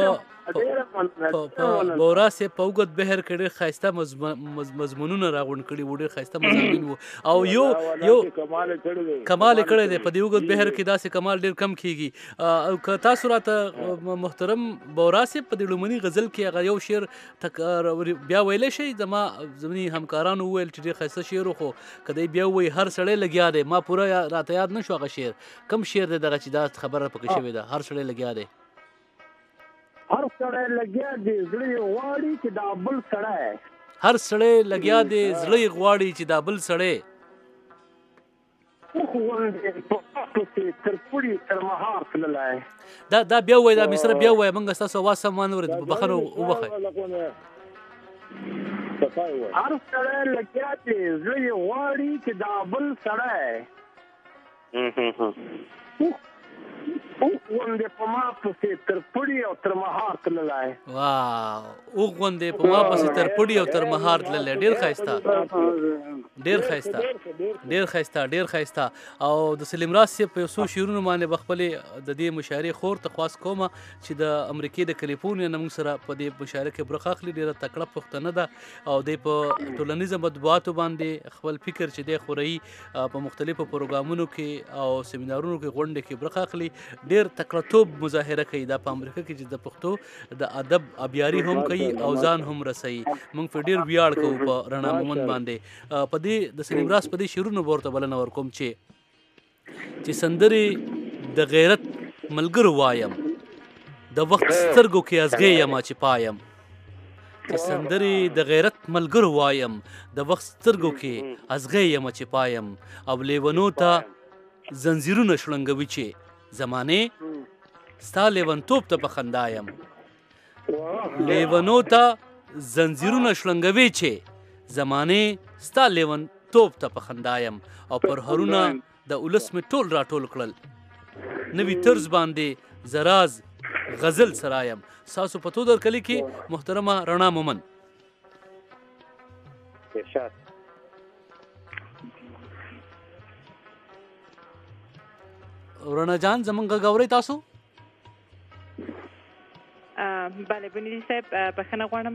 بورا صاحب په اوږد بهر کې ډېر ښایسته مضمونونه راغونډ کړي وو ډېر ښایسته مضامین وو او یو یو کمال یې کړی دی په دې اوږد بهر کې داسې کمال ډېر کم کېږي او که تاسو راته محترم بورا صاحب په دې لومړني غزل کې هغه یو شعر بیا ویلی شئ زما زموني همکارانو وویل چې ډېر ښایسته شعر و خو که دی بیا ووایي هر سړی لګیا دی ما پوره راته یاد نه شو هغه شعر کم شعر دی دغه چې دا خبره پکې شوې ده هر سړی لګیا دی هر سړی لګیا دی زړه یې غواړي چې دا بل سړی هر سړی لګیا دی زړه یې غواړي چې دا بل سړی تر پوړي تر مهار تللی دا دا بیا ووایه دا مصره بیا ووایه موږ ستاسو اواز سم وانه اورېد بخښنه وبخئ هر سړی لګیا دی زړه یې غواړي چې دا بل سړی وغوندې په ما پسې تر پړي او تر مهار تللی. واه وغوندې په ما پسې تر پړي او تر مهار تللی. ډېر ښایسته ډېر ښایسته ډېر ښایسته ډېر ښایسته. او د سلیم راز صاحب په یو څو شعرونو باندې به خپلې د دې مشاعرې خور ته خواست کومه چې د امریکې د کلیفورنیا نه موږ سره په دې مشاعره کې برخه اخلي. ډېره تکړه پښتنه ده او دی په ټولنیزو مطبوعاتو باندې خپل فکر چې دی خوري په مختلفو پروګرامونو کې او سیمینارونو کې غونډې کې برخه اخلي. ډېر تکړه توب مظاهره کوي دا په امریکا کې چې د پښتو د ادب ابیاري هم کوي او ځان هم رسوي. موږ په ډېر ویاړ کوو په رڼا مومند باندې. په دې د سلیم راز په دې شعرونو به ورته بلنه ورکوم چې چې سندرې د غیرت ملګرو وایم د وخت سترګو کې ازغې یم چې پایم. چې سندرې د غیرت ملګرو وایم د وخت سترګو کې ازغې یم چې پایم. او لیونو ته زنځیرونه شړنګوي چې زمانې ستا لیونتوب ته په خندا یم. لیونو ته زنځیرونه شړنګوي چې زمانې ستا لیونتوب ته په خندا یم. او پر هرونه د ولس مې ټول راټول کړل نوي طرز باندې زراز غزل سرایم. ساسو په تو در کلی کې محترمه رڼا مومند. ارشاد رڼا جان زمونږ غوړی تاسو؟ بله بنیدي صاحب بخښنه غواړم.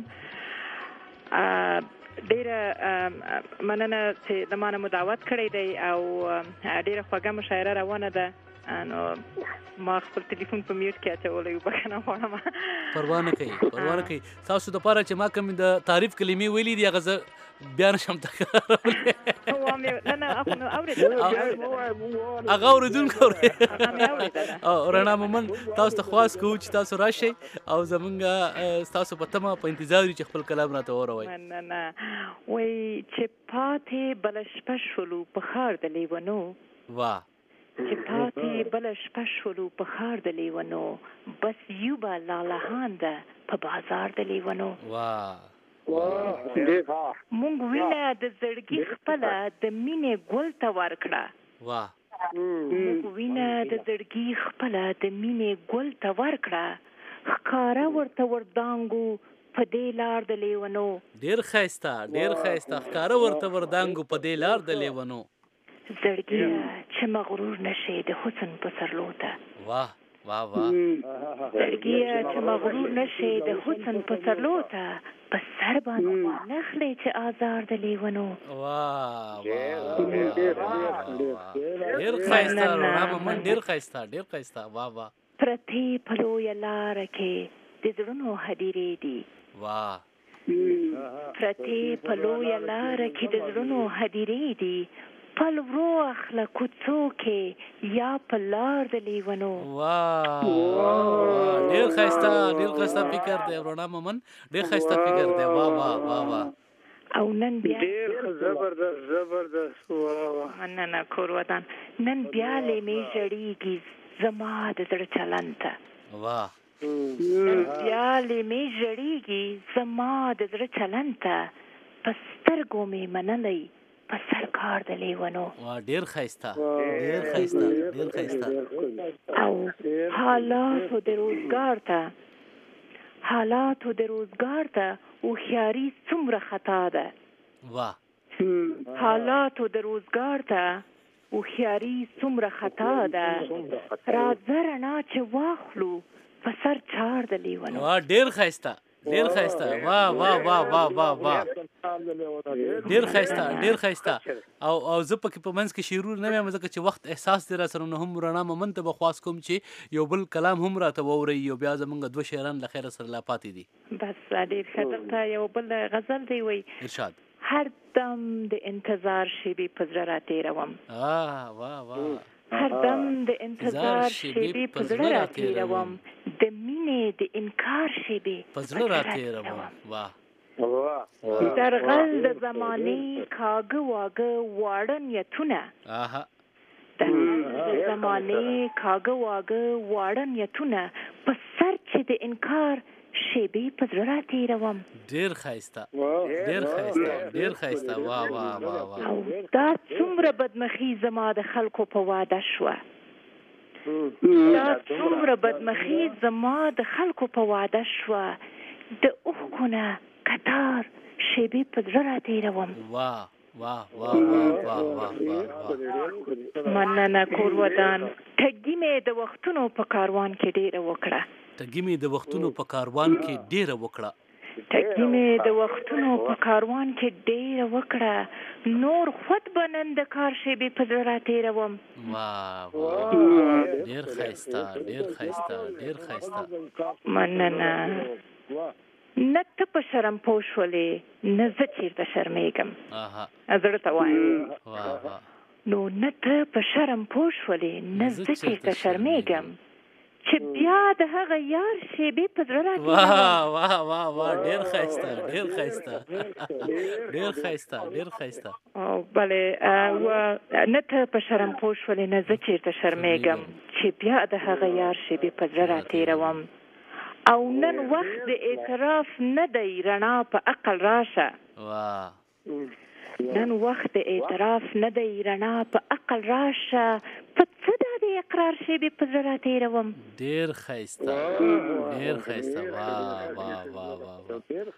ډېره مننه چې د ما نه مو دعوت کړی دی او ډېره خوږه مشاعره روانه ده. نو ما خپل تلیفون په میوټ کې اچولی و، بخښنه غواړم. پروا نه کوي پروا نه کوي. تاسو دپاره چې ما کوم د تعریف کلمې ویلي دي هغه زه بیا نشم تکرارولی. هغه اورېدونکو رڼا مومند تاسو ته خواست کوو چې تاسو راشئ او زمونږ ستاسو په تمه په انتظار یو چې خپل کلام راته وروئ. مننه. وایي چې پاتې بله شپه شولو په ښار د لیونو. واه چې پاتې بله شپه شولو په ښار د لیونو بس یو به لالهانده په بازار د لیونو. واه مونږ وینه د زړګي خپله د مینې ګل ته ورکړه. واه مونږ وینه د زړګي خپله د مینې ګل ته ورکړه ښکاره ورته وردانګو په دې لار د لیونو. ډېر ښایسته ډېر ښایسته ښکاره ورته وردانګو په دې لار د لیونو. زړګیه چې مغرور نشي د حسن په سرلو ته. واه واه واه. زړګیه چې مغرور نشي د حسن په سرلو ته په سر باندې نخلي چې آزار د لیونو. واه ډېر ښایسته رڼا مومند ډېر ښایسته ډېر ښایسته. واه واه. پرتې په لویه لاره کې د زړونو هدیرې دي. واه پرتې په لویه لاره کې د زړونو هدیرې دي پل ورو اخله کوڅو کې یا په لار د لیونو. واه ډېر ښایسته ډېر ښایسته فکر دی رڼا مومند ډېر ښایسته فکر دی. واه واه واه واه. او نن بیا ډېر زبردست زبردست. واه مننه کور ودان. نن بیا لیمې ژړېږي زما د زړه چلن ته. واه نن بیا لیمې ژړېږي زما د زړه چلن ته په سترګو مې منلی په سرکار د لیونو. واه ډېر ښایسته ډېر ښایسته ډېر ښایسته. او حالاتو د روزګار ته حالاتو د روزګار ته هوښیاري څومره خطا ده. واه حالاتو د روزګار ته هوښیاري څومره خطا ده. راځه رڼا چې واخلو په سر چار د لیونو. واه ډېر ښایسته ډېر ښایسته. واه واه واه واه واه واه. ډېر ښایسته ډېر ښایسته. او او زه پکې په منځ کې شعرونه نه وایم ځکه چې وخت احساس دی را سره. نو هم رڼا مومند ته به خواست کوم چې یو بل کلام هم راته واورئ او بیا زمونږ دوه شعران له خیره سره لا پاتې دي. بس ډېر ښه. دلته یو بل غزل دی وایي ارشاد. هر دم د انتظار شیبې په زړه راتېروم. واه واه واه. هر دم د انتظار شیبې په زړه راتېروم د مینې د انکار شیبې په زړه راتېروم. واه درغل د زمانې کاږه واږه واړه نیتونه. آها درغل د زمانې کاږه واږه واړه نیتونه په سر چې د انکار شیبې په زړه راتېروم. ډېر ښایسته ډېر ښایسته ډېر ښایسته. واه واه واه واه. او دا څومره بدمخي زما د خلکو په واده شوه دا څومره بدمخي زما د خلکو په واده شوه د اوښکو نه قطار شیبې په زړه راتېروم. واه واه واه واه واه واه. مننه کور ودان. ټګي مې د وختونو په کاروان کې ډېره وکړه. ټګي مې د وختونو په کاروان کې ډېره وکړه. ټګي مې د وختونو په کاروان کې ډېره وکړه. نور خود به نن د کار شیبې په زړه راتېروم. واه واه ډېر ښایسته ډېر ښایسته ډېر ښایسته. مننه. نه ته په شرم پوه شولې نه زه چېرته شرمېږم. زړه ته وایم نو نه ته په شرم پوه شولې نه زه چېرته شرمېږم چې بیا د هغه یار شیبې په زړه راتېروم. واه واه واه واه ډېر ښایسته ډېر ښایسته ډېر ښایسته ډېر ښایسته. بلې نه ته په شرم پوه شولې نه زه چېرته شرمېږم چې بیا د هغه یار شیبې په زړه راتېروم. او نن وخت د اعتراف نه دی رڼا په عقل راشه. واه نن وخت د اعتراف نه دی رڼا په عقل راشه. په څه دا د اقرار شیبې په زړه راتېروم. ډېر ښایسته ډېر ښایسته. واه واه واه واه ډېر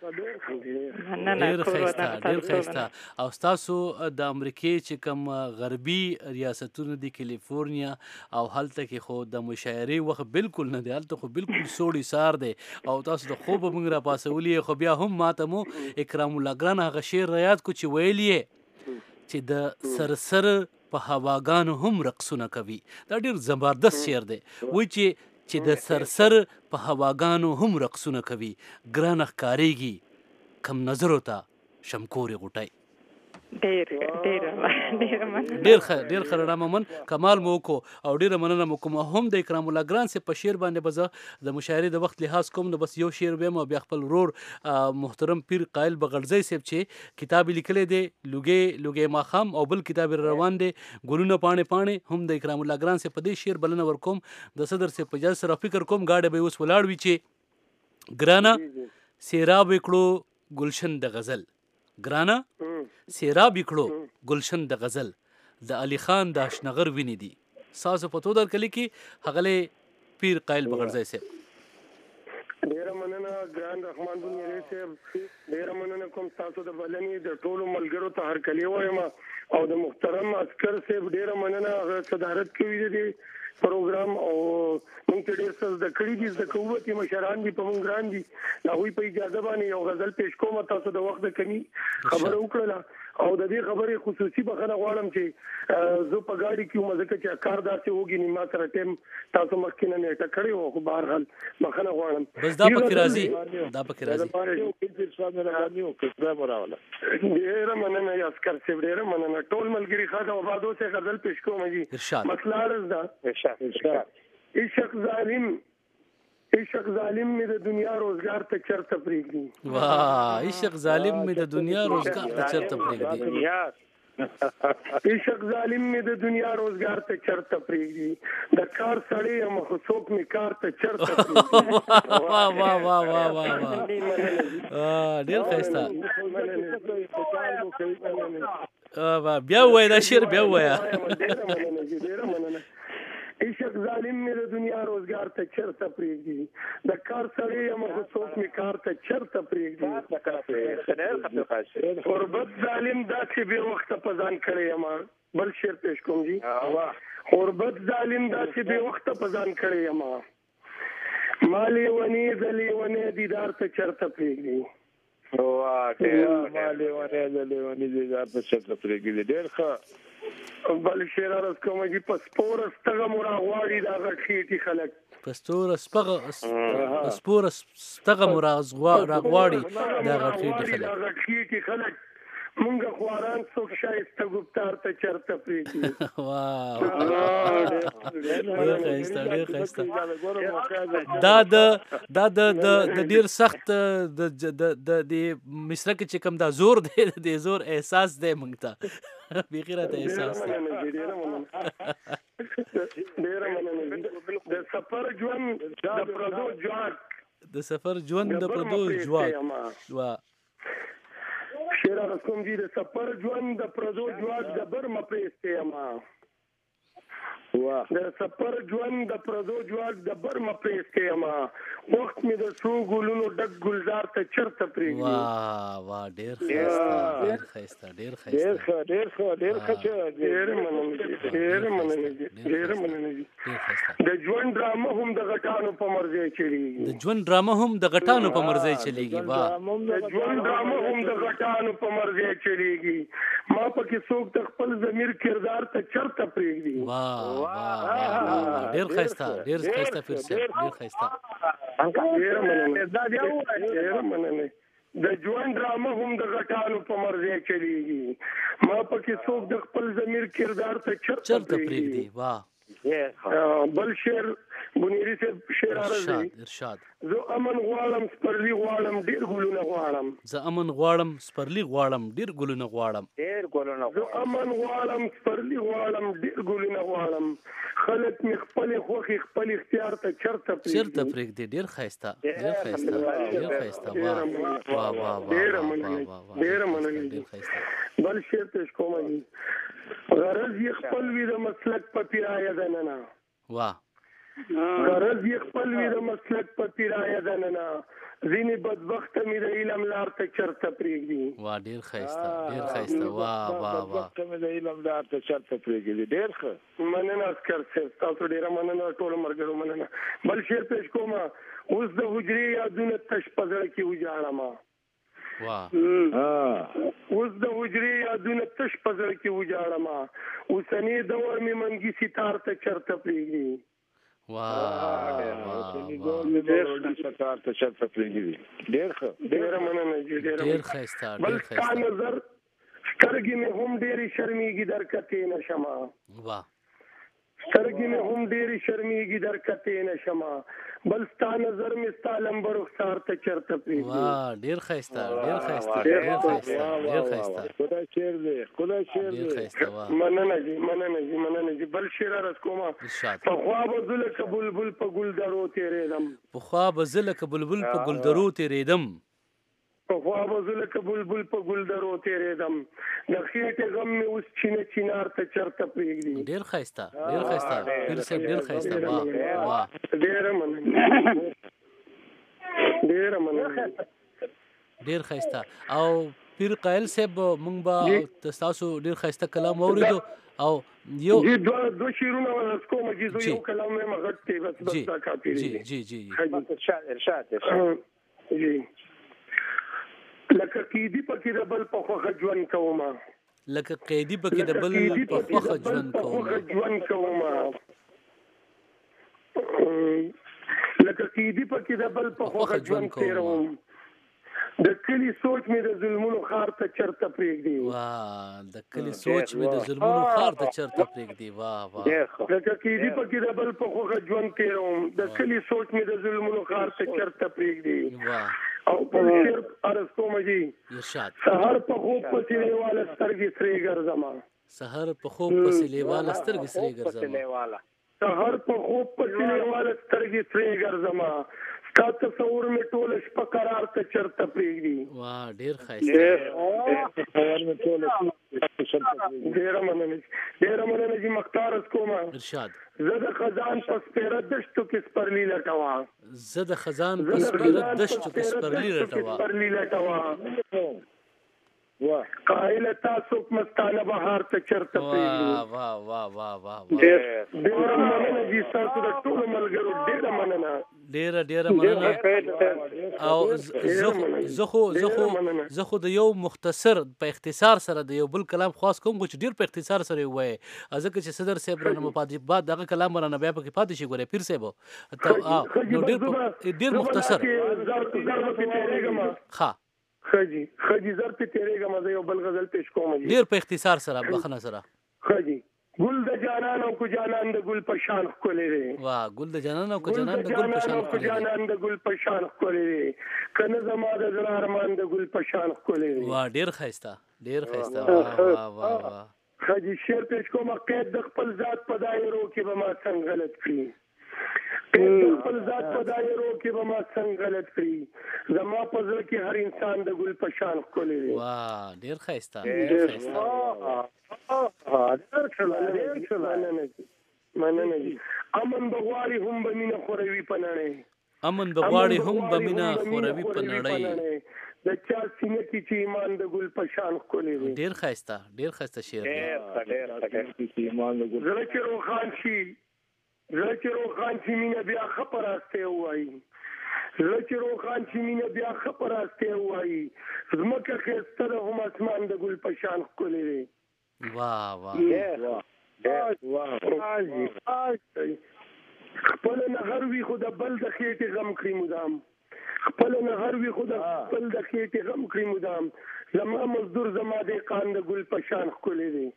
ښایسته ډېر ښایسته. او ستاسو د امریکې چې کوم غربي ریاستونه دي کیلیفورنیا او هلته کې خو د مشاعرې وخت بالکل نه دی. هلته خو بالکل سوړ ایسار دی او تاسو د خوبه موږ را پاسولي خو بیا هم ماته مو اکرام الله ګران هغه شعر را یاد کو چې ویل یې چې د سرسر په هواګانو هم رقصونه کوي. دا ډېر زبردست شعر دی. وایي چې چې د سرسر په هواګانو هم رقصونه کوي ګرانه ښکارېږي کم نظرو ته شمکورې غوټۍ. ډېر ډېر ډېر مننه. ډېر ښه ډېر ښه رڼا مومن کمال مو وکړو او ډېره مننه مو کوم. هم د اکرام الله ګران صاحب په شعر باندې به زه د مشاعرې د وخت لحاظ کوم نو بس یو شعر ویم او بیا خپل ورور محترم پیر قایل بغړزی صاحب چې کتاب لیکلی دی لوګې لوګې ماښام او بل کتاب روان دی ګلونه پاڼې پاڼې هم د اکرام الله ګران صاحب په دې شعر بلنه ورکوم د صدر صاحب په اجازه سره فکر کوم ګاډی به اوس ولاړ وي چې ګرانه سیراب وکړو ګلشن د غزل. ګرانه سیراب وکړو ګلشن د غزل د علي خان د اشنغر ویني دي. ساسو په تو درکلي کې هغلی پیر قایل بغړزی صاحب. ډېره مننه ګران رحمان بنیری صاحب. ډېره مننه کوم تاسو د بلنې د ټولو ملګرو ته هرکلی وایم او د محترم عسکر صاحب ډېره مننه هغه صدارت کوي د پروګرام او موږ ته ډېر څه زده کړي دي. زده کوونکي مشران دي په موږ ګران دي. د هغوی په اجازه باندې یو غزل پیش کوم. تاسو د وخت د کمي خبره وکړله او د دې خبرې خصوصي بخښنه غواړم چې زه په ګاډي کې وم ځکه چې کار داسې وږي نو ما سره ټایم تاسو مخکې نه نیټه کړې وه خو بهرحال بخښنه غواړم. بس دا پکې راځي دا پکې راځي. ډېره مننه عسکر صاحب ډېره مننه. ټول ملګري ښه ده وباد اوس یې غزل پیش کوم. جي مسله عرض ده. عشق ظالم عشق ظالم می د دنیا روزګار ته چرته پرېږدي. واه عشق ظالم می د دنیا روزګار ته چرته پرېږدي. عشق ظالم می د دنیا روزګار ته چرته پرېږدي. د کار سړی یم خو څوک می کار ته چرته پرېږدي. واه واه واه واه واه ډېر ښایسته. بیا ووایه دا شعر بیا ووایه. عشق ظالم می د دنیا روزګار ته چرته پرېږدي. د کار سړی یم خو څوک می کار ته چرته پرېږدي. غربت ظالم داسې بې وخته په ځان کړی یم. بل شعر پیش کوم. جي غربت ظالم داسې بې وخته په ځان کړی یم. ما لیونی د لیونی دیدار ته چرته پرېږدي. ډېر ښه. بل شعر عرض کوم. جي په سپوره ستغه مو راغواړي دا غټېټي خلک. په سپوره سپغه سپوره ستغه مو راغواړي دا غټېټي خلک. مونږ خواران څوک شایسته ګفتار ته چرته پرېږدي. دا د دا د ډېر سخت د مصره کې چې کوم دا زور دی د زور احساس دی مونږ ته بیخي راته احساس دی. د سفر ژوند د پردو جواک د سفر ژوند د پردو جواک. شعر رسوم. جي د سفر ژوند د پردو جواک د بر مپریسته یم. د سفر ژوند د پردو ژوند د برمه پرېسته ما وخت می د سرو ګلونو ډک ګلزار ته چرته پرېږدي. واه واه ډېر ښایسته ډېر ښایسته ډېر ښایسته ډېر ښه ډېر ښه ډېر مننه ډېر مننه ډېر مننه. د ژوند ډرامه هم د غټانو په مرزي چلیږي. د ژوند ډرامه هم د غټانو په مرزي چلیږي. واه د ژوند ډرامه هم د غټانو په مرزي چلیږي. ما پکې څوک د خپل ضمیر کردار ته چرته پرېږدي. واه واه ډېر ښایسته ډېر ښایسته پیر صاحب ډېر ښایسته. ډېر مننه ډېر مننه. د ژوند ډرامه هم د غټانو په مرزي چلیږي. ما پکې څوک د خپل ضمیر کردار ته چرته پرېږدي. واه بل شعر بنيري سے شعر راځي. ارشاد زه امن غواړم سپرلی غواړم ډېر ګلونه غواړم. زه امن غواړم سپرلی غواړم ډېر ګلونه غواړم. ډېر ګلونه زه امن غواړم سپرلی غواړم ډېر ګلونه غواړم. خلک می خپل خوخي خپل اختیار ته چرته پرېږدي. چرته پرېږدي. ډېر ښایسته ډېر ښایسته ډېر ښایسته. واه واه واه ډېر مننه ډېر مننه. ډېر ښایسته. بل شعر پېښ کوم دي. غرض یې خپل وي د مسلک په پیرایه دننه. واه غرض یې خپل وي د مسلک په پیرایه دننه. ځینې بدبخت مې د علم لار ته چرته پرېږدي. واه ډېر ښایسته ډېر ښایسته. واه واه واه مې د علم لار ته چرته پرېږدي. ډېر ښه مننه اسکر صاحب تاسو ډېره مننه ټول مرګرو مننه. بل شعر پېښ کوم. اوس د حجرې یادونه تش په زړه کې وجاړم. واه اوس د حجرې یادونه تش په زړه کې وجاړم. اوسنی دور مې منګي ستار ته چرته پرېږدي. واه ډېر ستار ته چرته پرېږدي. ډېر ښه ډېره مننه ډېر ښایسته بل ستا نظر سترګې مې هم ډېرې شرمېږي در کتې نه شمه. واه سترګې مې هم ډېرې شرمېږي در کتې نه شمه. بل ستا نظر مې ستا لمبه رخسار ته چرته پرېږدي. واه ډېر ښایسته ډېر ښایسته ډېر ښایسته ډېر ښایسته. خدای شعر دی خدای شعر دی. ډېر ښایسته. واه مننه جی مننه جی مننه جی. بل شعر عرض کوم. پخوا به زه لکه بلبل په ګلدرو تېرېدم. پخوا به زه لکه بلبل په ګلدرو تېرېدم. پخوا به زه لکه بلبل په ګلدرو تېرېدم. د خېټې غم مې اوس چینه چینار ته چرته پرېږدي. ډېر ښایسته ډېر ښایسته پیر صاحب ډېر ښایسته. واه واه ډېره مننه ډېره مننه ډېر ښایسته. او پیر قایل صاحب مونږ به تاسو ډېر ښایسته کلام واورېدو. او یو جی دوه شعرونه ورس کوم چې زه یو کلام مې مغټ ته بس بس تا کافي جی جی جی ارشاد ارشاد جی. لکه قیدی پکې د بل په خوخه ژوند کوم. لکه قیدی پکې د بل په خوخه ژوند کوم. ژوند کوم. لکه قیدی پکې د بل په خوخه ژوند کوم. د کلی سوچ مې د ظلمونو خار ته چرته پرېږدي. واه د کلی سوچ مې د ظلمونو خار ته چرته پرېږدي. واه واه لکه قیدی پکې د بل په خوخه ژوند کوم. د کلی سوچ مې د ظلمونو خار ته چرته پرېږدي. واه او په شعر عرض کوم جی. ارشاد. سحر په خوب پسې لیواله سترګې سرې ګرځم. سحر په خوب پسې لیواله سترګې سرې ګرځم. سحر په خوب پسې لیواله سترګې سرې ګرځم. ستا تصور مې ټوله شپه قرار ته چرته پرېږدي. واه ډېر ښایسته. ډېره مننه ډېره مننه جی. مختار کوم. ارشاد. زه د خزان په سپېره دشتو کې سپرلی لټوم. زه د خزان په سپېره دشتو کې سپرلی لټوم. سپرلی لټوم. واه قائل تاسو مستانه بهار ته چرته پرېږدي. واه واه واه واه ډېره مننه جی. تاسو د ټولو ملګرو ډېره مننه ډېره ډېره مننه. او زه خو زه خو زه خو د یو مختصر په اختصار سره د یو بل کلام خاص کوم چې ډېر په اختصار سره وایي. ځکه چې صدر صاحب رانه پاتې بعد دغه کلام رانه بیا پکې پاتې شي. ګوره پیر صاحب نو ډېر ډېر مختصر. ښه خجی خجی زر په تیرېګه مزه یو بل غزل پېښ کوم. ډېر په اختصار سره بخنه سره. خجی ګل د جانان او کو جانان د ګل په شان ښکلی دی. واه ګل د جانان او کو جانان د ګل په شان ښکلی دی. جانان د ګل په شان ښکلی دی. کنه زما د زړه ارمان د ګل په شان ښکلی دی. واه ډېر ښایسته ډېر ښایسته. واه واه واه خجی شعر پېښ کوم. قید د خپل ذات په دایرو کې به ما څنګه غلط کړي. خپل ذات په دایرو کې به ما څنګه غلط کړي. زما په زړه کې هر انسان د ګل په شان ښکلی دی. واه ډېر ښایسته ډېر ښایسته. مننه دي امن بغواړي هم بمینه خوروي پنړې امن بغواړي هم بمینه خوروي پنړې د چا سینې کې چې ایمان د ګل په شان ښکلی دی. ډېر ښایسته ډېر ښایسته شعر دی. زړه چې روښان شي زړه چې روښان شي مینه بیا ښه په راستی ووایي زړه چې روښان شي مینه بیا ښه په راستی ووایي ځمکه ښایسته ده هم اسمان د ګل په شان ښکلی دی. واه واه خپله نهر وي خو د بل د خېټې غم کړي مدام خپل نهر وي خو د خپل د خېټې غم کړي مدام زما مزدور زما دهقان د ګل په شان ښکلی دی.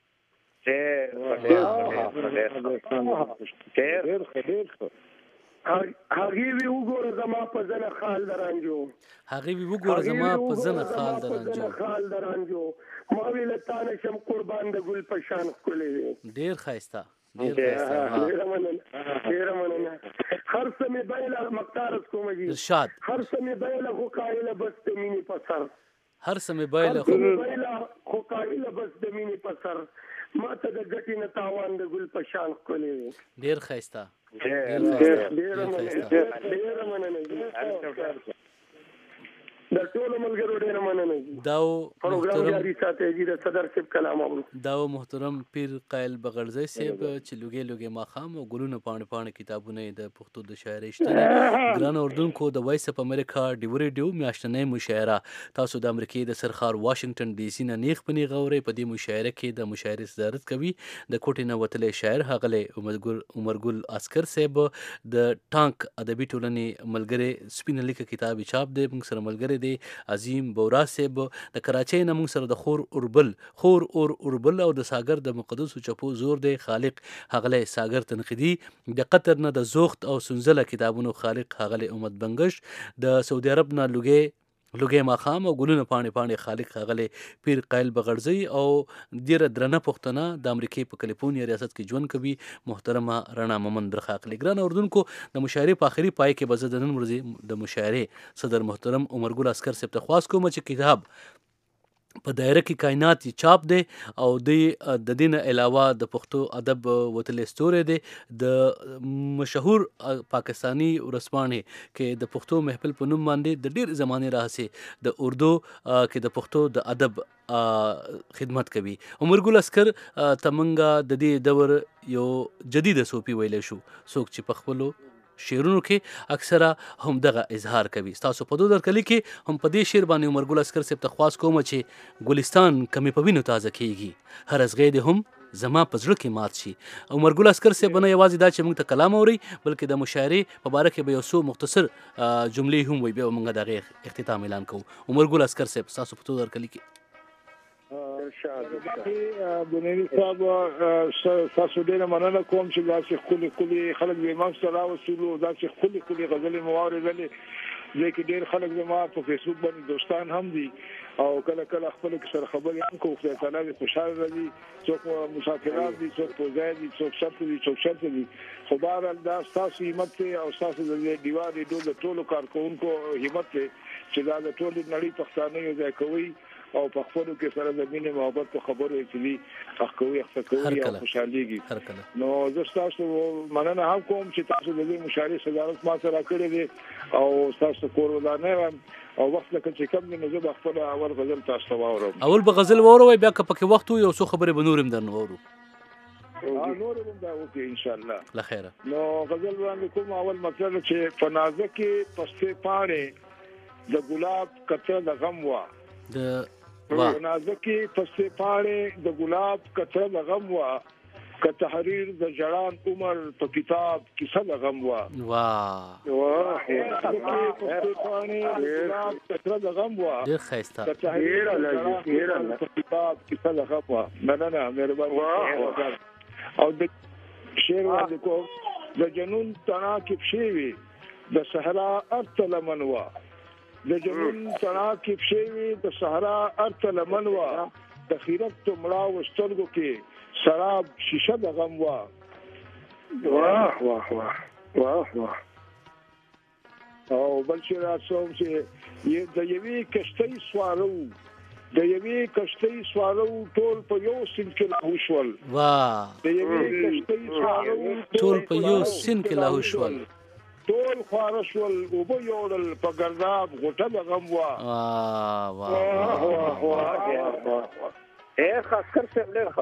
هغې وي وګوره زما په زنه خال د رانجو هغې وي وګوره زما په زنه خال د رانجو خال د رانجو ما وی له تا نه شم قربان د ګل په شان ښکلی دی. ډېر ښایسته ډېر ښایسته ډېره مننه ډېره مننه. هر څه مې بیله مختار کومجي ارشاد هر څه مې بیله خو قایله بس د مینې په سر هر څه مې بیله خو قایله بس د مینې په سر ما ته د ګټې نه تاوان د ګل په شان ښکلی دی. ډېر ښایسته ډېره مننه ډېره مننه د ټولو ملګرو ډېره مننه دا پروګرام جاري ساتئ جی د صدر صاحب کلام اورو. دا محترم پیر قایل بغړزی صاحب چې لوګي لوګي ماښام او ګلونه پاڼې پاڼې کتابونه د پښتو د شاعرۍ شته دي. ګران اردوونکو د وایس اف امریکا ډیو ریډیو میاشتنۍ مشاعره تاسو د امریکې د سرخار واشنگټن ډي سي نه نیغ په نیغ اورئ. په دې مشاعره کې د مشاعرې صدارت کوي د کوټې نه وتلی شاعر ښاغلی عمرګل عسکر صاحب د ټانک ادبي ټولنې ملګری سپینه لیکه کتاب چاپ دی موږ سره ملګری دی عظیم بورا صاحب د کراچۍ نه موږ سره د خور اوربل خور اور اوربل او د ساګر د مقدسو چپو زور دی خالق ښاغلی ساګر تنقیدي د قطر نه د زوخت او سنزله کتابونو خالق ښاغلی امت بنګش د سعودي عرب نه لوګي لوګي ماښام او ګلونه پاڼې پاڼې خالق ښاغلی پیر قایل بغړزی او ډیره درنه پښتنه د امریکې په کلیفورنیا ریاست کې ژوند کوي محترمه رڼا مومند درخاقلی. ګران اردوونکو د مشاعرې په آخري پای کې به زه د نن ورځې د مشاعرې صدر محترم عمرګل عسکر صاحب ته خواست کوم چې کتاب په دایره کې کائنات چاپ دی او د د دې نه علاوه د پښتو ادب وتلی ستوری دی د مشهور پاکستانی ورځپاڼې کې د پښتو محفل په نوم باندې د ډېر زمانې راهیسې د اردو کې د پښتو د ادب خدمت کوي. عمرګل عسکر ته موږ د دې دور یو جدید صوفي ویلی شو څوک چې په خپلو شعرونو کې اکثره هم دغه اظهار کوي. تاسو په دو درکلي کې هم په دې شعر باندې عمرګل عسکر صاحب ته خواست کوم چې ګلستان کمې په وینو تازه کیږي هر ازغې دې هم زما په زړه کې مات شي. عمرګل عسکر صاحب نه یوازې دا چې موږ ته کلام اوري بلکې د مشاعرې په باره کې به یو څو مختصر جملې هم وي بیا موږ دغه اختتام اعلان کوو. عمرګل عسکر صاحب تاسو په دو درکلي کې بنيري صاحب تاسو ډېر مننه کوم چې داسې خولي خولي خلک به موږ سره راوستلو داسې خولي خولي غزلې مواردلې ځکه ډېر خلک زما په فیسبوک باندې دوستان هم دي او کله کله خپل سره خبرې هم کوو خدای تعالی دې خوشاله راځي څوک مسافران دي څوک په ځای دي څوک شرط دي څوک شرط دي خو بهرحال دا ستاسو همت او ستاسو د دیوالې ډول ټولو کارکونکو همت چې دا د ټولو نړۍ پښتانه یو ځای کوي او په خپلو کې سره د مینې محبت په خبرو چې اخ کوي اخ کوي او خوشاليږي. نو زه تاسو مننه هم کوم چې تاسو د دې مشارې صدارت ما سره کړی دی او تاسو کور ودانه او وخت لکه چې کوم نه زه خپل اول غزل تاسو واورم اول به غزل واوروي بیا که پکې وخت یو څو خبرې بنورم درنه وورو نور هم دا وکي ان شاء الله لا خیره. نو غزل باندې کوم اول مطلب چې فنازه کې پسته پاره د ګلاب کته د غم وا د نازکی پسته پاړې د ګلاب کته د غم وا ک تحریر د جړان عمر په کتاب کیسه د غم وا واه واه پسته پاړې د ګلاب کته د غم وا ډېر ښایسته ډېر الله ډېر الله په کتاب کیسه د غم وا نه نه مهرباني او د شعر باندې کو د جنون تنا کې شوی د صحرا ارتل منوا د جنون تنا کې شوی د صحرا ارتل منوا د خیرت تمړه وسترګو کې شراب شیشه د غم وا واه واه واه واه واه او بل چې راځم چې د یوې کشتۍ سوارو د یوې کشتۍ سوارو ټول په یو سیند کې لاهو شول. واه د یوې کشتۍ سوارو ټول په یو سیند کې لاهو شول. ټول خواره شول اوبه یوړل په ګرداب غوټه د غم وه. واه واه واه اے خاصکر صاحب ډېر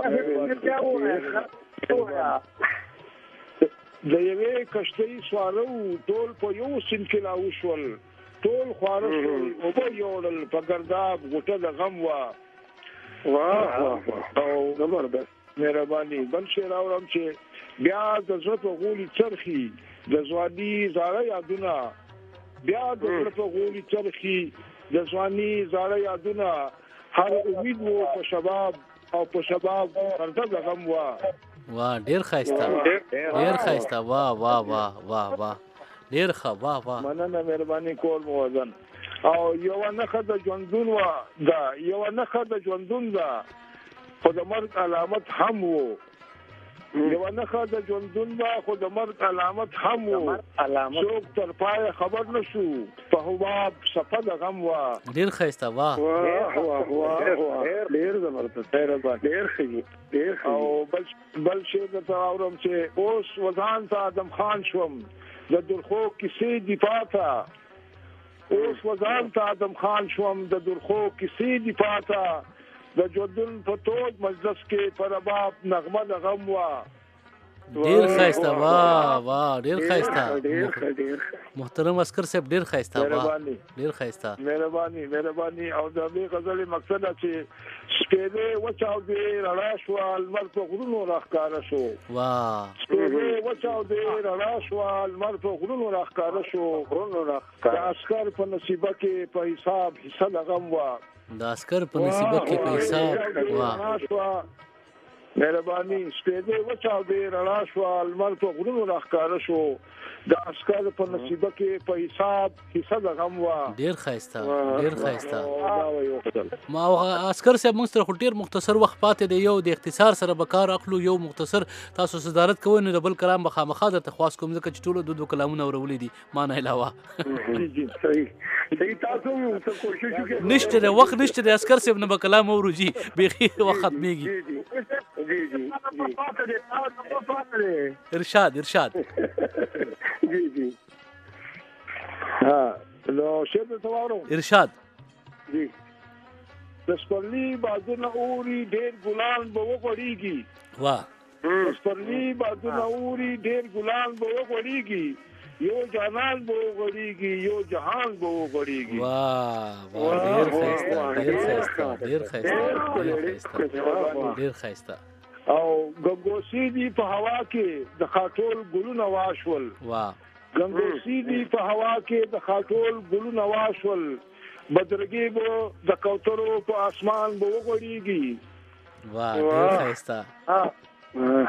د یوې کشتۍ سوارو ټول په یو سیند کې لاهو شول. ټول خواره شول اوبه یوړل په ګرداب غوټه د غم وه. واه واه او زبردست مهرباني بل شی راوړم چې بیا د زړه په غولي چرخي د ځواني زاړه یادونه بیا د زړه په غولي چرخي د ځواني زاړه یادونه هر امید وو په شباب او په شباب پرده د غم وه. واه ډېر ښایسته ډېر ښایسته. واه واه واه واه واه ډېر ښه. واه واه مننه مهرباني کول مو وزن. او یو نخښه د ژوندون وه ده یو نخښه د ژوندون ده خو د مرګ علامت هم وو. یو نخښه د ژوندون ده خو د مرګ علامت هم وو. څوک تر پایه خبر نه شو په حباب څپه د غم وه. ډېر ښایسته. واه واه واه واه ډېر زبردست ډېر ښه ډېر ښه. او بل بل شی درته اورم چې اوس وزان ته آدم خان شوم د درخو کیسې دی پاته. اوس وزان ته آدم خان شوم د درخو کیسې دی پاته د ژوندون په ټول مجلس کې پر رباب نغمه د غم وه. ډېر ښایسته. واه واه ډېر ښایسته. ډېر ښه ډېر محترم عسکر صاحب ډېر ښایسته. واه ډېر ښایسته. مهرباني مهرباني. او د دې غزل مقصد چې سپېدې وچاودې رڼا شوه لمر په غرونو راښکاره شو. واه سپېدې وچاودې رڼا شوه لمر په غرونو راښکاره شو. غرونو راښکاره د عسکر په نصیبه کې په حساب حصه د غم وه. د عسکر په نصیبه کې په حساب. واه مهرباني سپېدې وچاودې رڼا شوه لمر په غرونو راښکاره شو. د عسکر په نصیبه کې په حساب حصه د غم وه. ډېر ښایسته ډېر ښایسته. ما عسکر صاحب موږ سره خو ډېر مختصر وخت پاتې دی. یو د اختصار سره به کار اخلو یو مختصر تاسو صدارت کوئ نو د بل کلام به خامخا درته خواست کوم ځکه چې ټولو دو دوه کلامونه اورولي دي ما نه علاوه. صحیح تاسو څه کوشش وکړئ. نشته د وخت نشته د عسکر صاحب نه به کلام اورو جي بیخي وخت ختمېږي. جی جی ارشاد ارشاد. جی جی ها نو شعر ته واورم. ارشاد. جی د سپرلی بادونه اوري ډېر ګلان به وغوړېږي. واه د سپرلی بادونه اوري ډېر ګلان به وغوړېږي. یو جانان به وغوړېږي یو جهان به وغوړېږي. واه واه ډېر ښایسته ډېر ښایسته ډېر ښایسته ډېر ښایسته. او ګنګوسي دي په هوا کې د خاطول ګلونه واشول. واه ګنګوسي دي په هوا کې د خاطول ګلونه واشول. بدرګي به د کوترو په اسمان به وغوړېږي. واه ډېر ښایسته.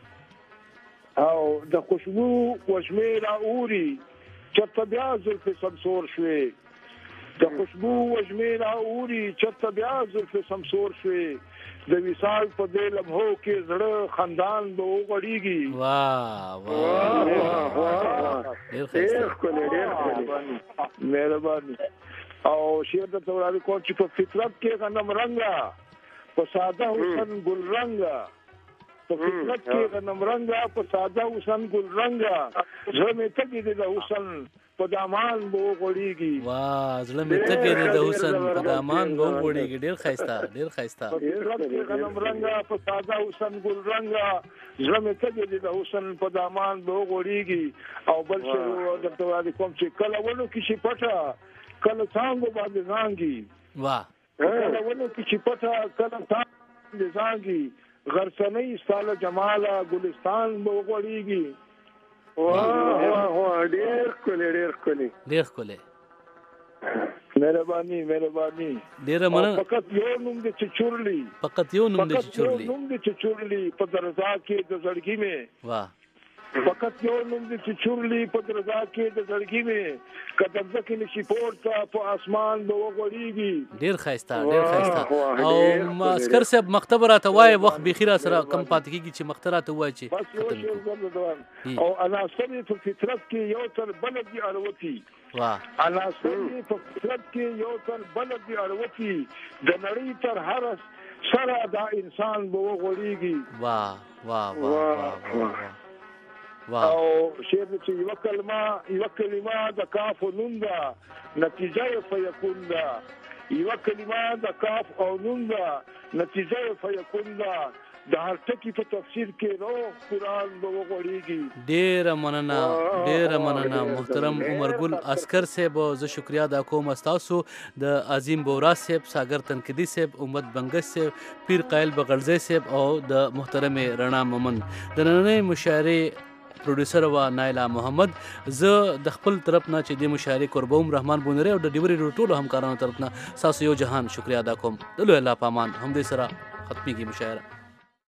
او د خوشبو وشمې را اوري چرته بیا زلفې سمسور شوې. د خوشبو وشمې را اوري چرته بیا زلفې سمسور شوې. د وصال په دې لمحو کې زړه خندان به وغوړېږي. واه واه واه ډېر ښایسته. مهرباني. او شعر درته وړاندې کوم چې په فطرت کې غنم رنګه په ساده حسن ګل رنګه. په فطرت کې غنم رنګه په ساده حسن ګل رنګه. زړه مې تږی دی د حسن په دامان به وغوړېږي. واه زړه مې تږی دی د حسن په دامان به وغوړېږي. ډېر ښایسته ډېر ښایسته. په فطرت کې غنم رنګه په ساده حسن ګل رنګه. زړه مې تږی دی د حسن په دامان به وغوړېږي. او بل شعر درته وړاندې کوم چې کله ونو کې شي پټه کله څانګو باندې زانګي. واه کله ونو کې شي پټه کله څانګو باندې زانګي. غرسنۍ ستاله جماله ګلستان به وغوړېږي. واه واه واه ډېر ښکلی ډېر ښکلی ډېر ښکلی. مهرباني مهرباني. ډېره مننه. فقط یو نوم دی چې چورلی فقط یو نوم دی چې چورلی فقط یو نوم دی چې چورلی په درزا کې د زړګي مې. واه فقط یو نوم دی چې چورلی په درزا کې د زړګي مې. قدم ځکه نشي پورته په اسمان به وغوړېږي. ډېر ښایسته ډېر ښایسته. او عسکر صاحب مکتب راته وایي وخت بیخي را سره کم پاتې کېږي چې مکتب راته وایي چې بس یو شعر درته وایم. او عناصر په فطرت کې یو تر بل دي الوتي. عناصر په فطرت کې یو تر بل دی اړوتی د نړۍ تر هر سره دا انسان به وغوړيږي. واه واه واه واه او شعر چې یو کلمه یو کلمه د کاف نون ده نتیجه فیکون ده، یو کلمه د کاف او نون ده نتیجه فیکون ده. د هر ټکی په تفسیر کې نو قرآن به وغوړيږي. ډېره مننه ډېره مننه محترم عمرګل عسکر صاحب. زه شکریا ادا کوم ستاسو د عظیم بورا صاحب، ساګر تنقیدي صاحب، امت بنګش صاحب، پیر قایل بغلزی صاحب او د محترم رڼا مومن. د نننۍ مشاعرې پروډوسر و نایلا محمد. زه د خپل طرف نه چې د مشاعرې قربوم رحمان بونری او د ډیوري ټولو همکارانو طرف نه تاسو یو جهان شکریا ادا کوم. د لوی الله پامان هم دې سره ختميږي مشاعره.